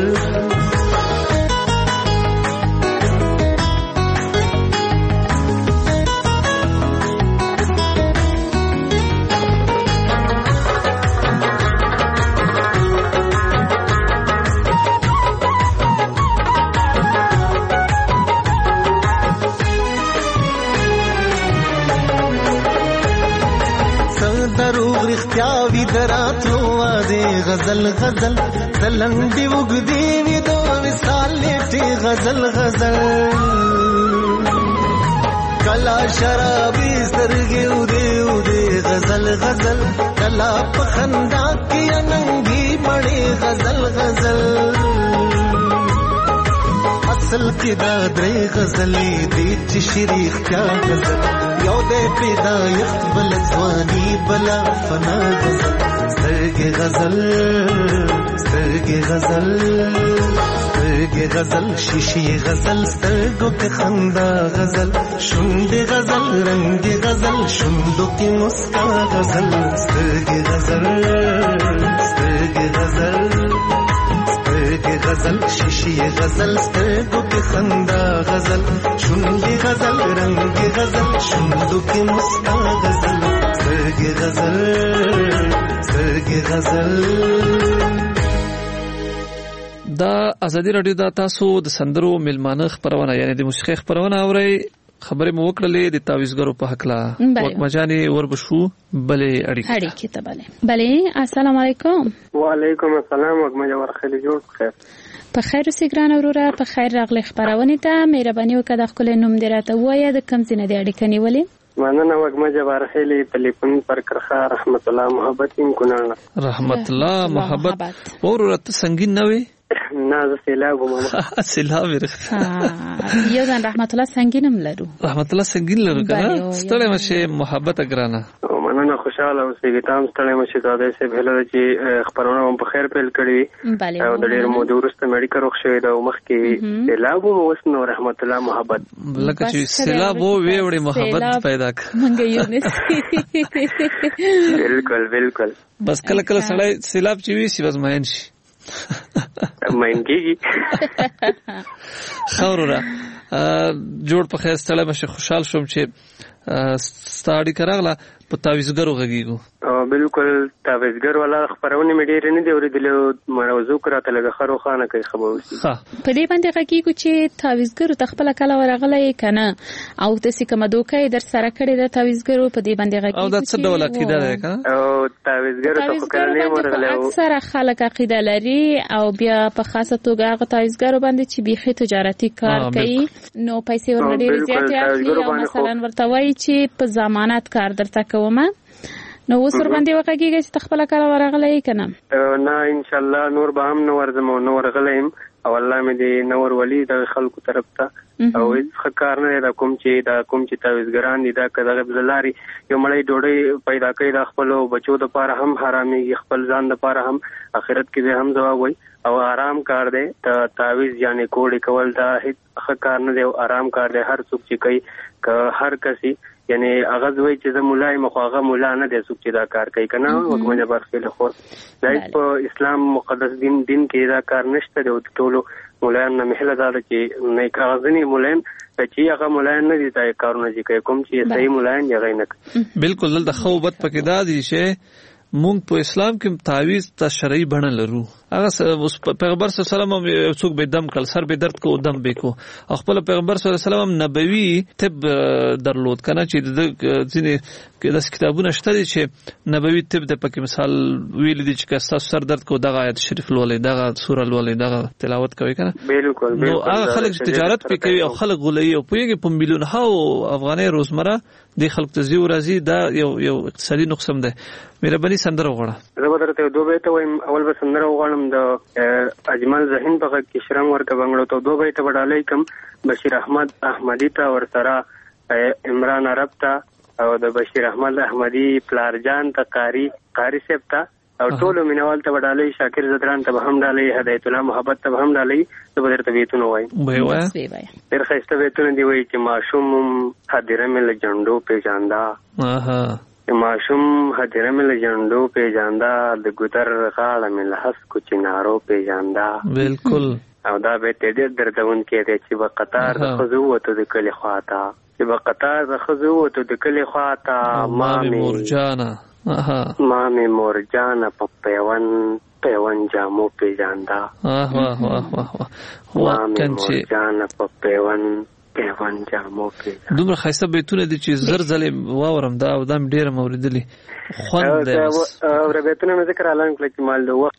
غزل غزل دلندی وګدی وی دو مثال لټي غزل غزل کلا شرابي سترګې ودی ودی غزل غزل کلا پخندا کی اننګي مړی غزل غزل اصل کې دا درې غزلې دي چې شریخ کا غزل یو دې پیدا یخت بل ځواني بلا فنا غزل سترګې غزل سترګې غزل سترګې غزل شیشې غزل سترګو کې خندا غزل شونډې غزل رنګ غزل شوندو کې مسکا غزل سترګې غزل سترګې غزل سترګې غزل شیشې غزل سترګو کې خندا غزل شونډې غزل رنګ غزل شوندو کې مسکا غزل سترګې غزل سترګې غزل. دا ازادي رادیو دا تاسو د سندرو ملمانه خبرونه یعنی د موسیقي خبرونه اورئ خبرې مو وکړلې د تعویذګرو په حق لا وکمجانې وربشو بلې اړیکې اړیکې ته بلې بلې السلام علیکم. وعلیکم السلام وکمجه ورخلي جوړ خیر په خیر اوسې ګران وروره په خیر راغلی خبرونه ته مهرباني وکړه د خپل نوم دې راته ووایه د کوم ځای نه دې اړیکه نیولې؟ مننه وکمجه ورخلي ټلیفون پر کرخه رحمت الله محبت ان کونانا رحمت الله محبت وروره ته سنگین نه وي نه زه سیلاب ومه سیلاب ورخه یو ځان رحمت الله سنگینم لرو رحمت الله سنگین لرو کنه ستړی مشه محبت ګرانه مننه خوشاله اوسې تام ستړی مشه دا دې سه بهله چې خبرونه هم په خیر پیل کړی او د ډېر مو دورسته میډیکل روغ شوی دا مخ کې سیلاب مو وسنو رحمت الله محبت لکه چې سیلاب وو ویوړي محبت پیدا ک منګ یو نس بالکل بالکل بس کله کله سړی سیلاب چې وی سی بس ماین شي ماینګي خورره جوړ په خیر ستړی مشه خوشحال شوم چې ستاړي کراغله په تعویذګرو غږیږو او بالکل تعویذګر ولا خبرونه مې ډېر نه دی اورېدلې موضوع کراته لګه خرو خانه کوي خبر وسی په دې باندې غږیږو چې تعویذګرو تخپل کله ورغلې کنه او د سکه مدوکې در سره کړې د تعویذګرو په دې باندې غږیږو او د څه ډول عقیده ده کنه او تعویذګرو ته کله نه ورغلې اکثر خلک عقیده لري او بیا په خاصه توګه هغه تعویذګرو باندې چې بيخي تجارتي کار کوي نو پیسې ورډېر زیاتې اخلي او مثلا ورته وایي چې په ضمانت کار درته کومه نو وسر باندې وکړي چې تخپل کار ورغلې کنه نه ان شاء الله نور به هم نور زمو نور غلیم او الله مې دې نور ولی د خلکو طرف ته او هیڅ کار نه دا کوم چې دا کوم چې تعویذګران دي دا کداغه بللاري یو مړی ډوډۍ پیدا کوي د خپل بچو د پاره هم حرامي خپل ځان د پاره هم آخرت کې به هم ځواب وي او آرام کار دی ته تعویذ یعنی کوډي کول دا هیڅ کار نه دی او آرام کار دی هر څوک چې کوي که هر کسي یعنی هغه دوی چې د مولای مخاغه مولا نه دی څوک چې دا کار کوي کنه وګمنه برخه خو دا په اسلام مقدس دین دین کې دا کار نشته دی ټولو مولایان نه محله دا چې نه کاغذنی مولایان چې هغه مولایان نه دي دا کارونه چې کوي کوم چې صحیح مولایان یې غي نه بالکل دلته خوبت پکې دا دي چې مونږ په اسلام کې تعویذ ته شرعي بڼه لرو هغه پیغمبر صلی الله علیه وسلم څوک به دم کړ سر به درد کو دم به کو خپل پیغمبر صلی الله علیه وسلم نبوي طب درلود کنه چې د ځینې د کتابونو شته دي چې نبوي طب د پکې مثال ویل دي چې تاسو سر درد کو دغه آیت شریف لولې دغه سوره لولې دغه تلاوت کوي کنه بالکل نو هغه خلک تجارت پکې کوي او خلک غولي او پویږي په میلیون هاو افغاني روزمره د خلک ته زیو راځي دا یو یو اقتصادي نقصم ده مهرباني سندره وغواړه زه به درته دوه بیت وایم اول به سندره وغواړم د اجمل ذهن په کې شرم ورکه بنگړو ته دوه بیت وډالای کوم بشیر احمد احمدی ته ور سره عمران عرب ته او د بشیر احمد احمدی پلار جان ته قاری قاری صاحب ته او ټول مینوال ته وډالای شاکر زدران ته هم ډالای هدایت الله محبت ته هم ډالای زه به درته بیتونه وایم وای وای ډېر ښایسته بیتونه دی وایي چې ماشوم حاضره مې له جنډو پیژاندا اها ماشوم حاضره مې له جنډو پیژاندا د ګودر غاړه مې له هسکو چنارو پیژاندا بالکل او دا به ته ډېر دردون کې دی چې په قطار د خزو وته د کلی خواته چې په قطار د خزو وته د کلی خواته مامي مورجانا اها مامي مورجانا په پیون پیون جامو پیژاندا اها واه واه واه مامي مورجانا په پیون پیون جامو پیژاندا دومره خاصه بیتونه دي چې زر زلې واورم دا او دام ډیره موریدلی خوند دی او ربیتونه مې ذکر اعلان کړ چې مال دوه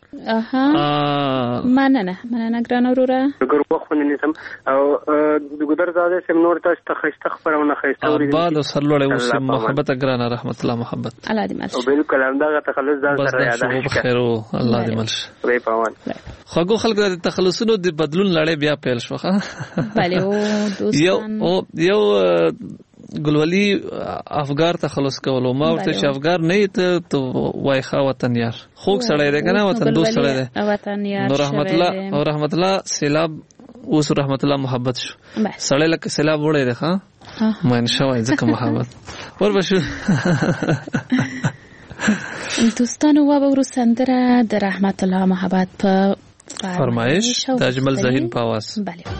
اها مننه مننه ګران وروره ګور وخت نه نسم او د ګدر زاده سم نور تاسو ته خسته خبرونه خسته ورې بعد سرلوړې وسم محبت ګران رحمت الله محبت الله دې مل او بالکل همدغه تخلص ځان سره یاد شي خیر الله دې مل وي پاون خو خلک د تخلصونو د بدلون لړۍ بیا پیل شوخه bale او دوستان یو او یو ګلولي افغار تخلص کولو ما ورته چې افغار نه ته وای خا وطن یار خوږ سړی دی کنه وطن دوست سړی دی وطن یار نو رحمت الله او رحمت الله سیلاب اوس رحمت الله محبت شو سړی لکه سیلاب وړي دی ها من شوای ځکه محبت ور بشو دوستانو و به سندره د رحمت الله محبت په فرمایش د اجمل ذهین په आवाज bale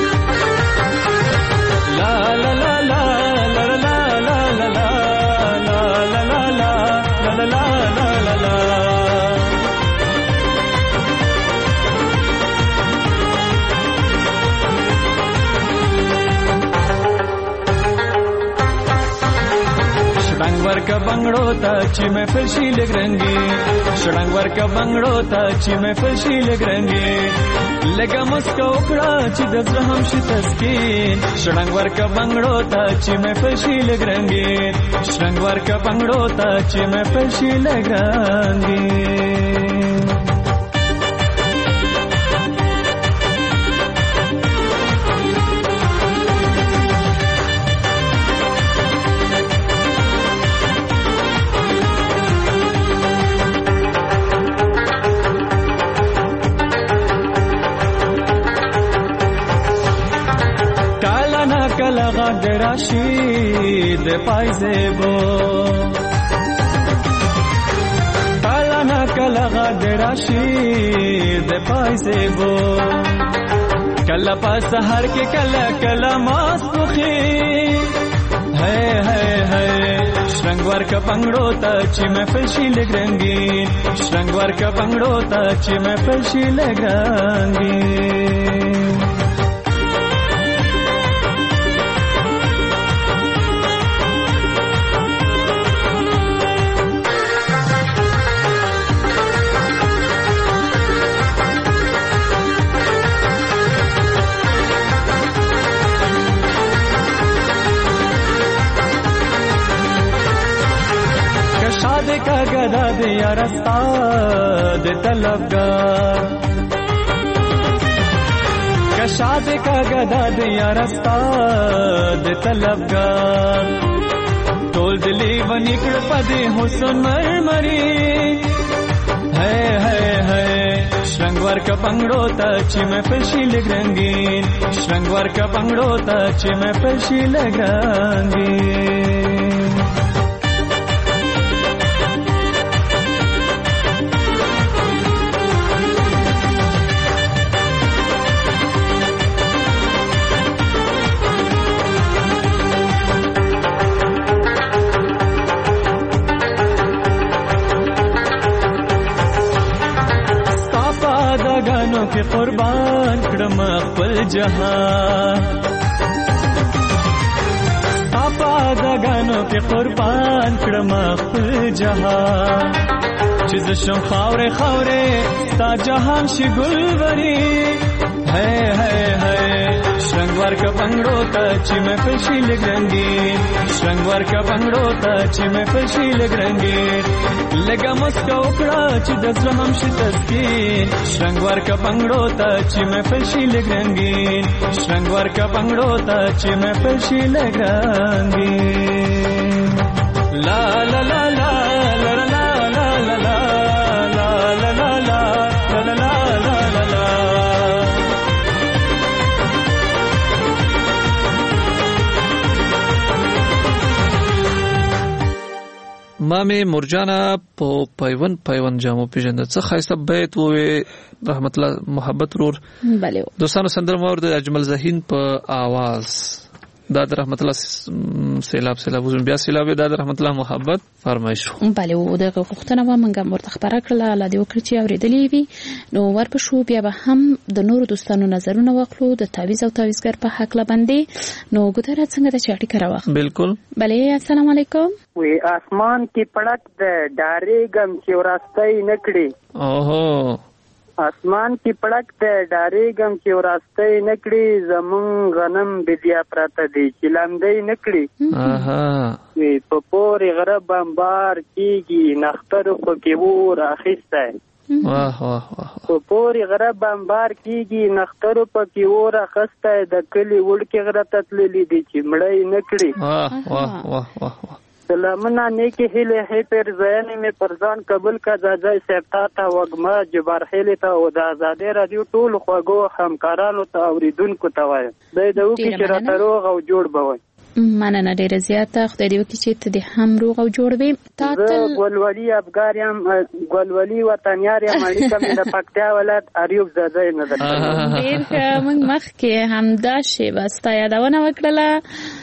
la la la la la la la la la ورکا بنگړو ته چې محفل شي لګرنګي شړنګ ورکا بنگړو ته چې محفل شي لګرنګي لګا مسکو کړه چې د زړه هم شي تسکین شړنګ ورکا بنگړو ته چې محفل شي لګرنګي شړنګ ورکا بنگړو ته چې محفل شي لګرنګي کلا غږ راشي د پایزیبو کلا نه کلا غږ راشي د پایزیبو کلا په سحر کې کلا کلا ماسخي ہے ہے ہے شرنګ ورکا بنگړو ته چې محفل شي لګرنګي شرنګ ورکا بنگړو ته چې محفل شي لګرنګي का गदा दिया रास्ता दे तलबगार कशाद का गदा दिया रास्ता दे तलबगार टोल दिली वनिकड़ पदे हुसन मरमरी है है है श्रृंगवर का पंगड़ो ची में फशी लग्रंगीन श्रृंगवर का पंगड़ो ची में फशी लग्रंगीन के कुर्बान कड़म खपल जहां आपा दगानों के कुर्बान कड़म खपल जहां चीज शम खावरे खावरे ता जहां शिगुलवरी है है है श्रृंगवर का पंगड़ो ची में फशी लग्रंगी श्रृंगवर का पंगड़ो ची में फशी लग्रंगी लगा मुस्का उकड़ा ची दसरा हम शितस्कीन श्रृंगवर का पंगड़ो ची में फशी लग्रंगी श्रृंगवर का पंगड़ो ची में फशी लग्रंगी ला ला ला ला ला ला ला ला ला ला ला ला ला ला ला ला ما می مرجانا په پیون پیون جامو پیژند څه خاصه بیت وې رحمت الله محبت رور بله دوستانو سندره مور د اجمل زهین په आवाज دا د رحمت الله سیلاب سیلاب وزن بیا سیلاب دا د رحمت الله محبت فرمایش بله او دغه وختونه و منګه مرته خبره کړله لا دی وکړي چې اوریدلې وي نو ورپه شو بیا به هم د نور دوستانو نظرونه واخلو د تعویض او تعویضګر په حق لبندې نو ګذره څنګه د چاټي کراوه بالکل بله السلام علیکم وی آسمان کی پړک د ډارې غم چې ورستای نکړي اوهو آسمان کی پړک د ډارې غم چې ورستای نکړي زمون غنم بیا پراته دي چې لاندې نکړي اها وی په پورې غره بمبار کیږي نختر په کې ور اخیسته واه واه واه په پورې غره بمبار کیږي نختر په کې ور اخیسته د کلی وړکې غره تتللې دي چې مړې نکړي واه واه واه واه سلامونه نیکی هیله هی پر زیانی می پرزان قبول کا ځای سپتا تا وګما جبار هیله ته او د آزادې رادیو ټول خوګو همکارانو ته اوریدونکو ته وای د دې وکي چې را تروغ او جوړ بوي مننه ډیره زیاته خدای دې وکړي چې ته د هم روغ او جوړ وي تاتل ګلولي افغانیم ګلولي وطنيار یم اړیکه مې د پکتیا ولایت اریوب زاده نه ده ډیر موږ مخ کې همدا شی واسطه یادونه وکړه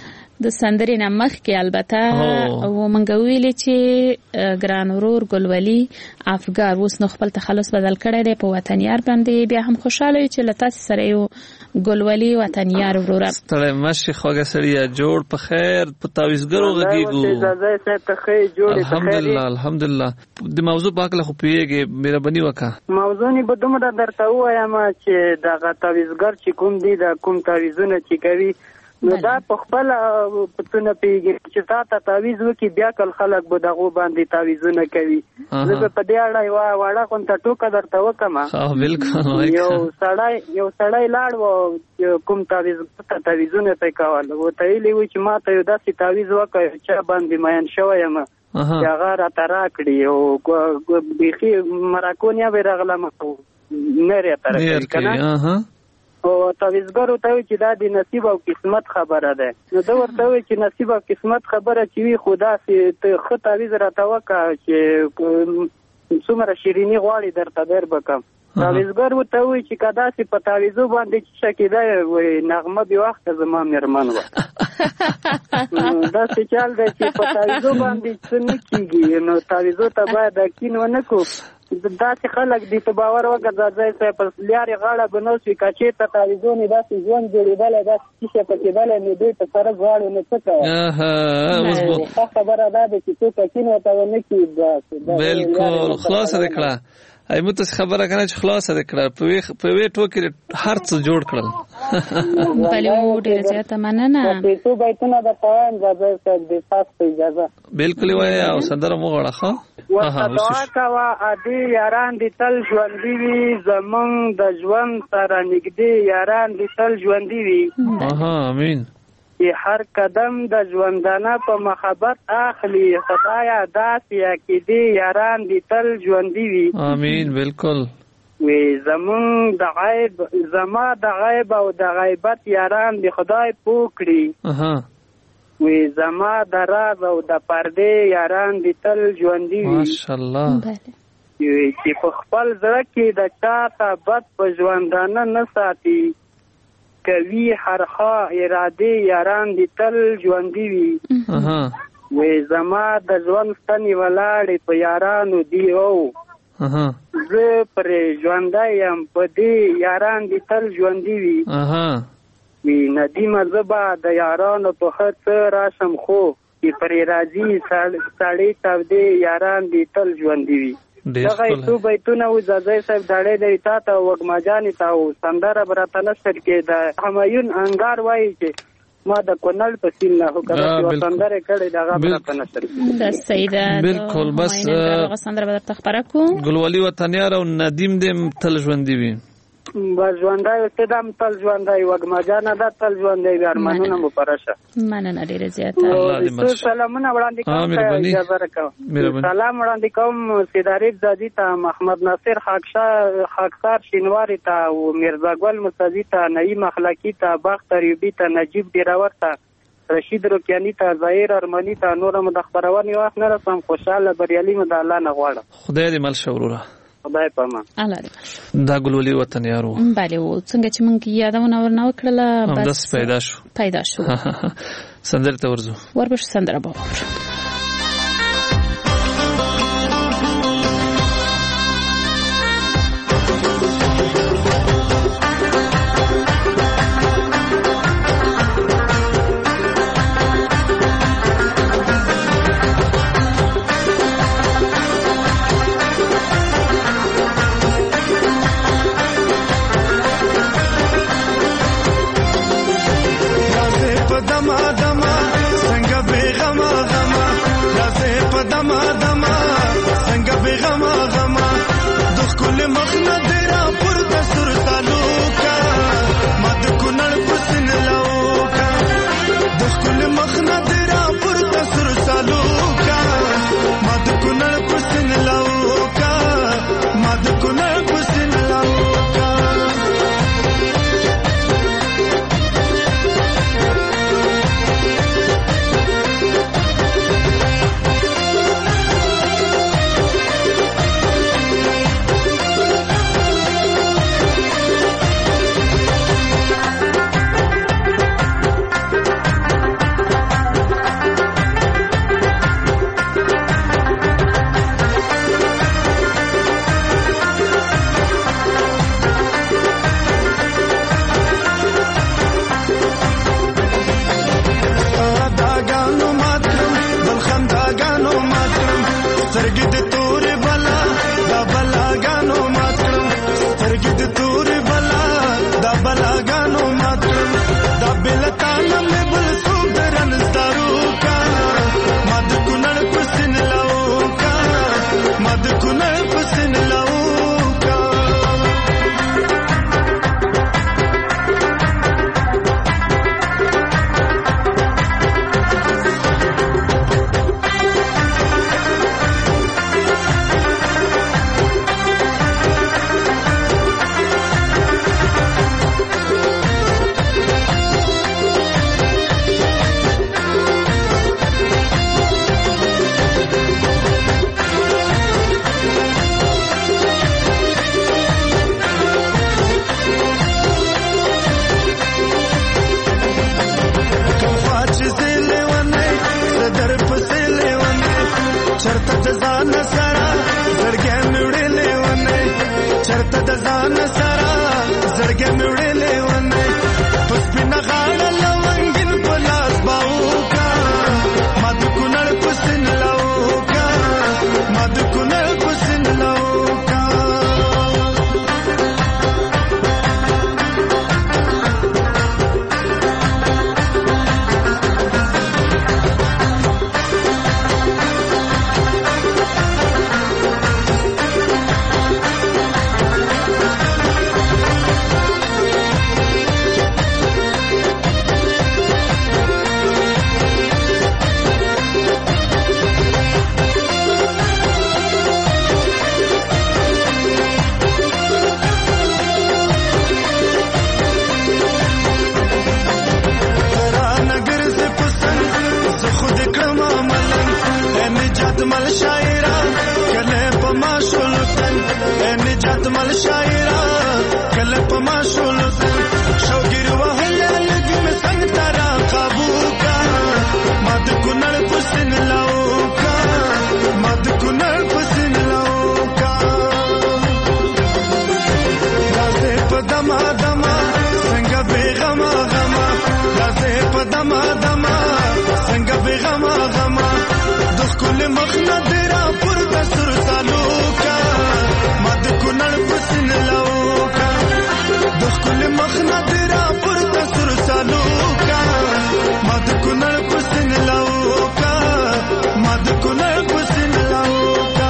د سندرې نه مخکې البته او مونږ ویلې چې ګران ورور ګلولي افګار اوس نو خپل تخلص بدل کړی دی په وطنیار باندې بیا هم خوشاله یو چې له تاسې سره یو ګلولي وطنیار وروره ستړی مشي خوږه سړیه جوړ په خیر په تعویضګرو غږیږو الحمدلله الحمدلله د موضوع په هکله خو پوهېږې مهرباني وکړه موضوع نه به دومره درته ووایم چې دغه تعویضګر چې کوم دی د کوم تعویضونه چې کوي نو دا په خپل پتونه پیږي چې تا ته تعویض وکي بیا کل خلک به دغه باندې تعویضونه کوي زه په دې اړه یو واړه کوم ټوکه درته وکم ها بالکل یو سړی یو سړی لاړ و کوم تعویض ته تعویضونه پې کول و ته ویلي و چې ما ته یو داسې تعویض وکړ چې باندې مین شوی یم چې هغه راته راکړي او بیخي مراکونیا به راغلم نه راته راکړي کنه او تعویضګرو ته وایي چې دا د نصیب او قسمت خبره ده نو ده ورته وایي چې نصیب او قسمت خبره چې وي خو داسې ته ښه تعویض راته وکړه چې څومره شیریني غواړي درته در به کړم تعویضګر ورته وایي چې که داسې په تعویضو باندې چې شکېده وایي نغمه بې وخته زما مېرمن وه داسې چل دی چې په تعویضو باندې څه نه کېږي نو تعویضو ته باید یقین ونه کړو داسې خلک دي ته باور وکړه ځای صاحب په لیارې غاړه به نوس وي که چېرته تعویضونې داسې ژوند جوړېدلی داسې کیسه پکېدلی نو دوی په سړک غاړو نو څه کوه ښه خبره دا ده چې څوک یقین ورته ونه کړي بالکل خلاصه دې کړه ایمو ته خبره کنه چې خلاصه دې کړه په یوې ټوکې هر څه جوړ کړل بلې ډېره زیاته مننه پیسو بیتونه درته وایم ځای صاحب د تاسو په اجازه بالکل یې وایه او سندره مو غواړه ښه ورته دعا کوه ادې یاران دې تل ژوندي وي زمونږ د ژوند سره نږدې یاران دې تل ژوندي وي امین چې هر قدم د ژوندانه په محبت اخلي خدایا داسې عقیدې یاران دې تل ژوندي وي امین بالکل وی زمونږ د غیب زما د غیب او د غیبت یاران دې خدای پوه کړي وی زما د راز او د پردې یاران دې تل ژوندي وي ماشاءالله چې په خپل زړه کې د چاته بد په ژوندانه نه ساتي کوي هرخوا ارادې یاران دې تل ژوندي وي وی زما د ژوند ستنې ولاړې په یارانو دی او زه پرې ژوندی یم په دې یاران دې تل ژوندي وي وی ندیمه زه به د یارانو په ښه څه راشم خو چې پرې راځي سړې تودې یاران دې تل ژوندي وي دغه څو بیتونه و ځای صاحب داړې دی تا ته وږمه جانې ته او سندره به راته نشر کې د همایون انګار وایي چې ما د کونړ په سیل نه خو کله چې سندره کړې د هغه به راته نشر کې د سیده بالکل بس سندره به درته خپره کړو ګلولي وطنیار او ندیم دې تل ژوندي وي ژوندی اوسې دا هم تل ژوندی وږمه جانه دا تل ژوندی وي ارمانونه مو پوره شه مننه ډېره زیاته سلامونه وړاندې کوم اجازه راکوه سلام وړاندې کوم سیداریب زادي ته محمد ناصر خاکسار شینواري ته او میرزا ګل مستزي ته نعیم اخلاقي ته باختر ایوبي ته نجیب ډیراور ته رشید روکیانی ته ظاهر ارمانی ته نور مو د خبرونې وخت نه رسم خوشاله بریالي مو د الله نه غواړم خدای دې مل شه وروره خدای پامان الله دې دا ګلولي وطنیارو بله و څنګه چې مونږ یادونه ورنه وکړله بس پیدا شو پیدا شو سندره ته ورځو ورپسې سندره به واورو سترګې مې وړلې ونه په سپینه غاړه لونګین په لاس باوکا ما د کونړ په سین لاوکا ما د کونړ په سین لاوکا مل شاعرا کله په ما شولتن نجات مل شاعرا کله په ما شولتن شوګیر وهل لګم څنګه ترا قابو کا مد کونړ پسن لاوکا مد کونړ پسن لاوکا راځه په دما دما څنګه بیغما غما راځه په دما دما څنګه بیغما غما کل مخنا دیرا پر دسر سالوکا مد کونړ پسن لاوکا دخ کل مخنا دیرا پر دسر سالوکا مد کونړ پسن لاوکا مد کونړ پسن لاوکا.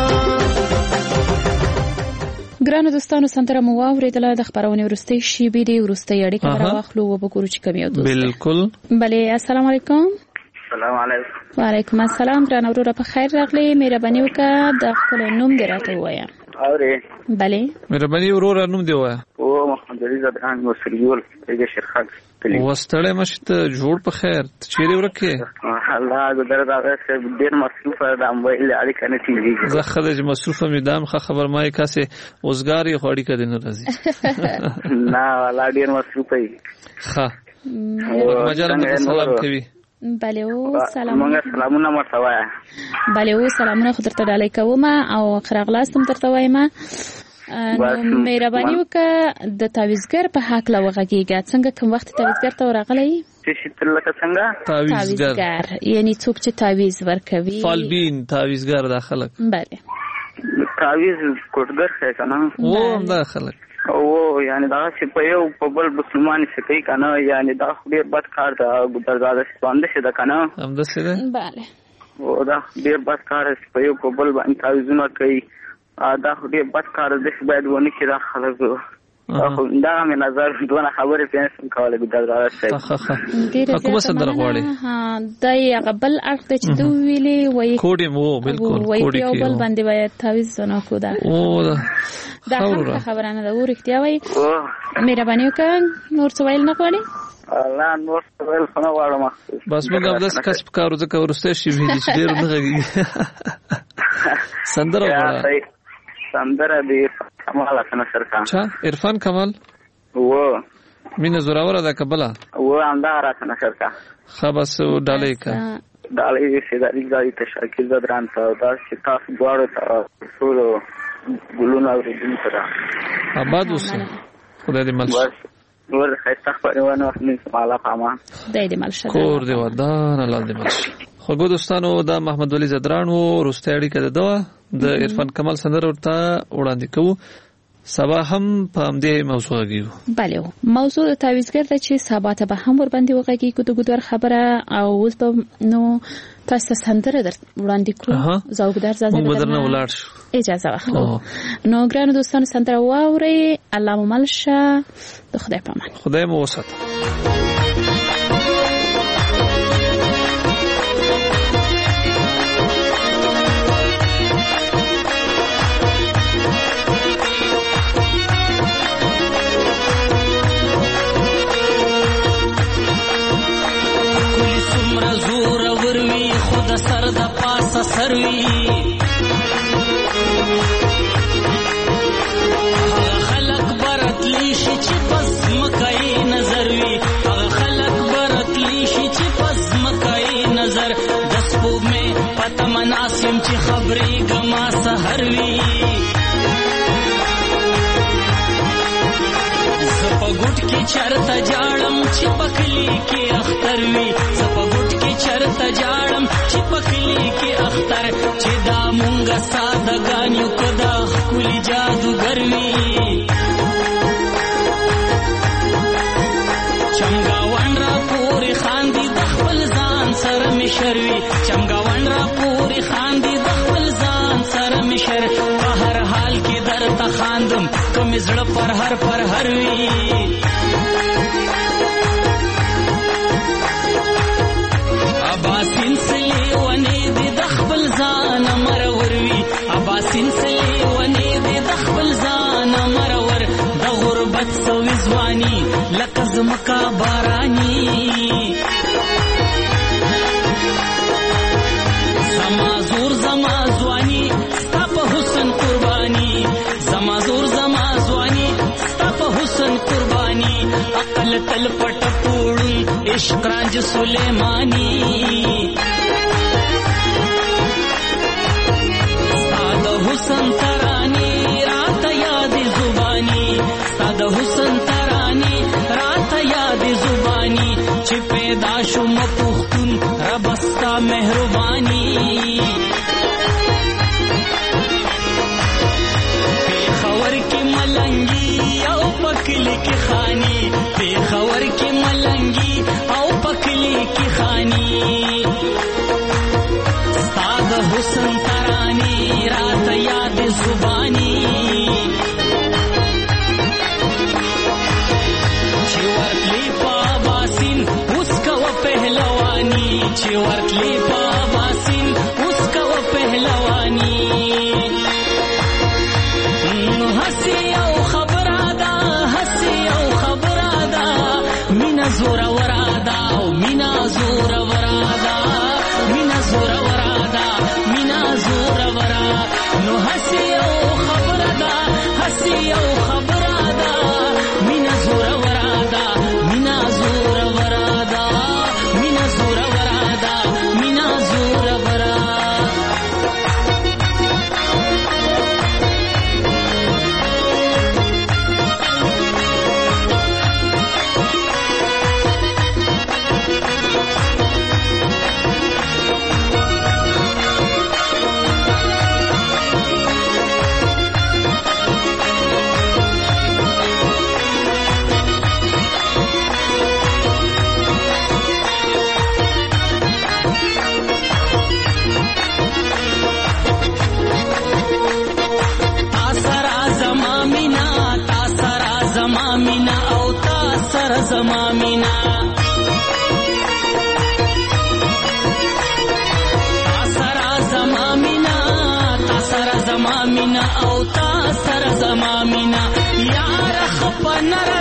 ګرانو دوستانو سندره مو واورېدله د خبرونې وروستۍ شیبې دي وروستۍ اړیکه راواخلو وبګورو چې کوم یو دوست بالکل بله السلام علیکم. السلام علیکم. وعلیکم السلام. ګرانه وروره په خیر راغلی. مهرباني وکړه د خپل نوم دې راته ووایه. اورې بله مهرباني وروره نوم دې ووایه. او محمد علي زدران وسریول ایګه شرخان وستړی مشه ته جوړ په خیر ته چیرې ورکې الله ګدر داغه ډېر مصروفه د موبایل اړیکه نه تیږي زه خدای مصروفه مې دام خبر ما کاسه اوسګاری خو اړیکه دې نه راځي نه ولا ډېر مصروفه ای ښه مجال مې سلام کوي. بله او سلام مونږ سلامونه مرتوای. بله او سلامونه خو درته ډالۍ کوم او خراغلاستم درته وایم. نو مهرباني وکړه د تعویزګر په حق لا وغږیږه. څنګه کوم وخت تعویزګر ته ورغلی؟ چې تل لکه څنګه تعویزګر یعنی څوک چې تعویز ورکوي فالبین تعویزګر د خلک. بله تعویز کوټګر ښه کنه او هم د خلک او یعنی دا چې په یو په بل مسلمان شي کوي کنه یعنی دا ډیر بد کار ده ګذرزاده څنګه شه ده کنه هم د څه ده bale او دا ډیر بد کار په یو په بل باندې تعویزونه کوي دا ډیر بد کار ده چې باید ونه کړي دا خلک دا مې نظر دونه خبرې پېښ کوله ګذرزاده شي حکومت سره غواړي ها دای غبل اخت چې دوی ویلي وای کوډي مو بالکل کوډي کې بل باندې باید تعویز نه کو دا او دا خبرانه دا ورختیا وای مهرباني وکړه نور څه ویل نه غواړي الله نور څه ویل نه غواړم بس موږ هم داس کسب کارو ځکه ورسته شي ویل چې ډیر نه غږی سندره وړه سندره دی کمال حسن سرکان چا عرفان کمال و مینه زوراوره ده کبلا و اندار حسن سرکان خبس ډالې کا ډالې چې د ریګای ته شاکر زدران ته دا چې تاسو غواړئ ټول ګلونه ورېدل تر آباد اوسه خدای دې مل ور خیسته خبرونه نه سماله پاما خدای دې مل شه کور دې ودان الله دې مل شه. خو ګو دوستانو دا محمد ولی زدران وو روستي اړیکه ده دوا د عرفان کمال سندره ورته وړاندې کوو سبا هم په همدې موضوع غږیږو. بله موضوع د تعویزګر ده چې سبا ته به هم ور باندې وغږیږو د ګودور خبره او اوس به نو تاسو سندره در وړاندې کړو زوګدار زازه موږ بدرنه ولاړ شو اجازه واخلو. نو ګرانو دوستانو سندره واوري الله مو ملشه د خدای په امان خدای مو وساته. سر د پاسه سروي خلق برتلی شي چې پس مکای نظر وي ګټ کې چرته جاړم چې پخلی کې اختر وي زه په ګټ کې چرته جاړم چې پخلی کې اختر چې دا مونږه سادهګان یو که دا ښکلي جادوګر وي چمګاون را پورې خاندي د خپل ځان سره مشر وي چمګاون را پورې خاندي د خپل ځان سره مشر په هر حال کې درته خاندم که مې زړه پر هر پر هر وي اباسین سلې ونې دې د خپل ځان مرور وي اباسین سلې ونې دې د خپل ځان مرور د غربت سوي ځواني لکه زمکا باراني زما زور زما ځواني ستا په حسن قرباني زما زور زما ځواني ستا په حسن قرباني عقل تل پټ پوړون عشق رانج سلیمانی ستا د حسن تراني راته یاد زبانی ستا د حسن تراني راته یاد زبانی چې پیدا شوم پښتون رب ستا مهرباني پېښور کې ملنګي او پکلی کې خاني پېښور کې ملنګي او پکلی کې خاني ستا د حسن تراني راته یاد زبانی چې ورتلی په باسین اوس کوه پهلواني چې ورتلی په باسین اوس کوه پهلواني هسې یو خبره ده هسې یو خبره ده مینه زوروره ده او مینه زوروره ده مینه زوروره ده مینه زوروره نو هسې یو خبره ده هسې یو خبره ده مینه زوروره ده مینه زوروره ده مینه زوروره ده مینه زوروره زما مینا تاسرا زما مینا تاسرا زما مینا او تاسرا زما مینا یار خپنر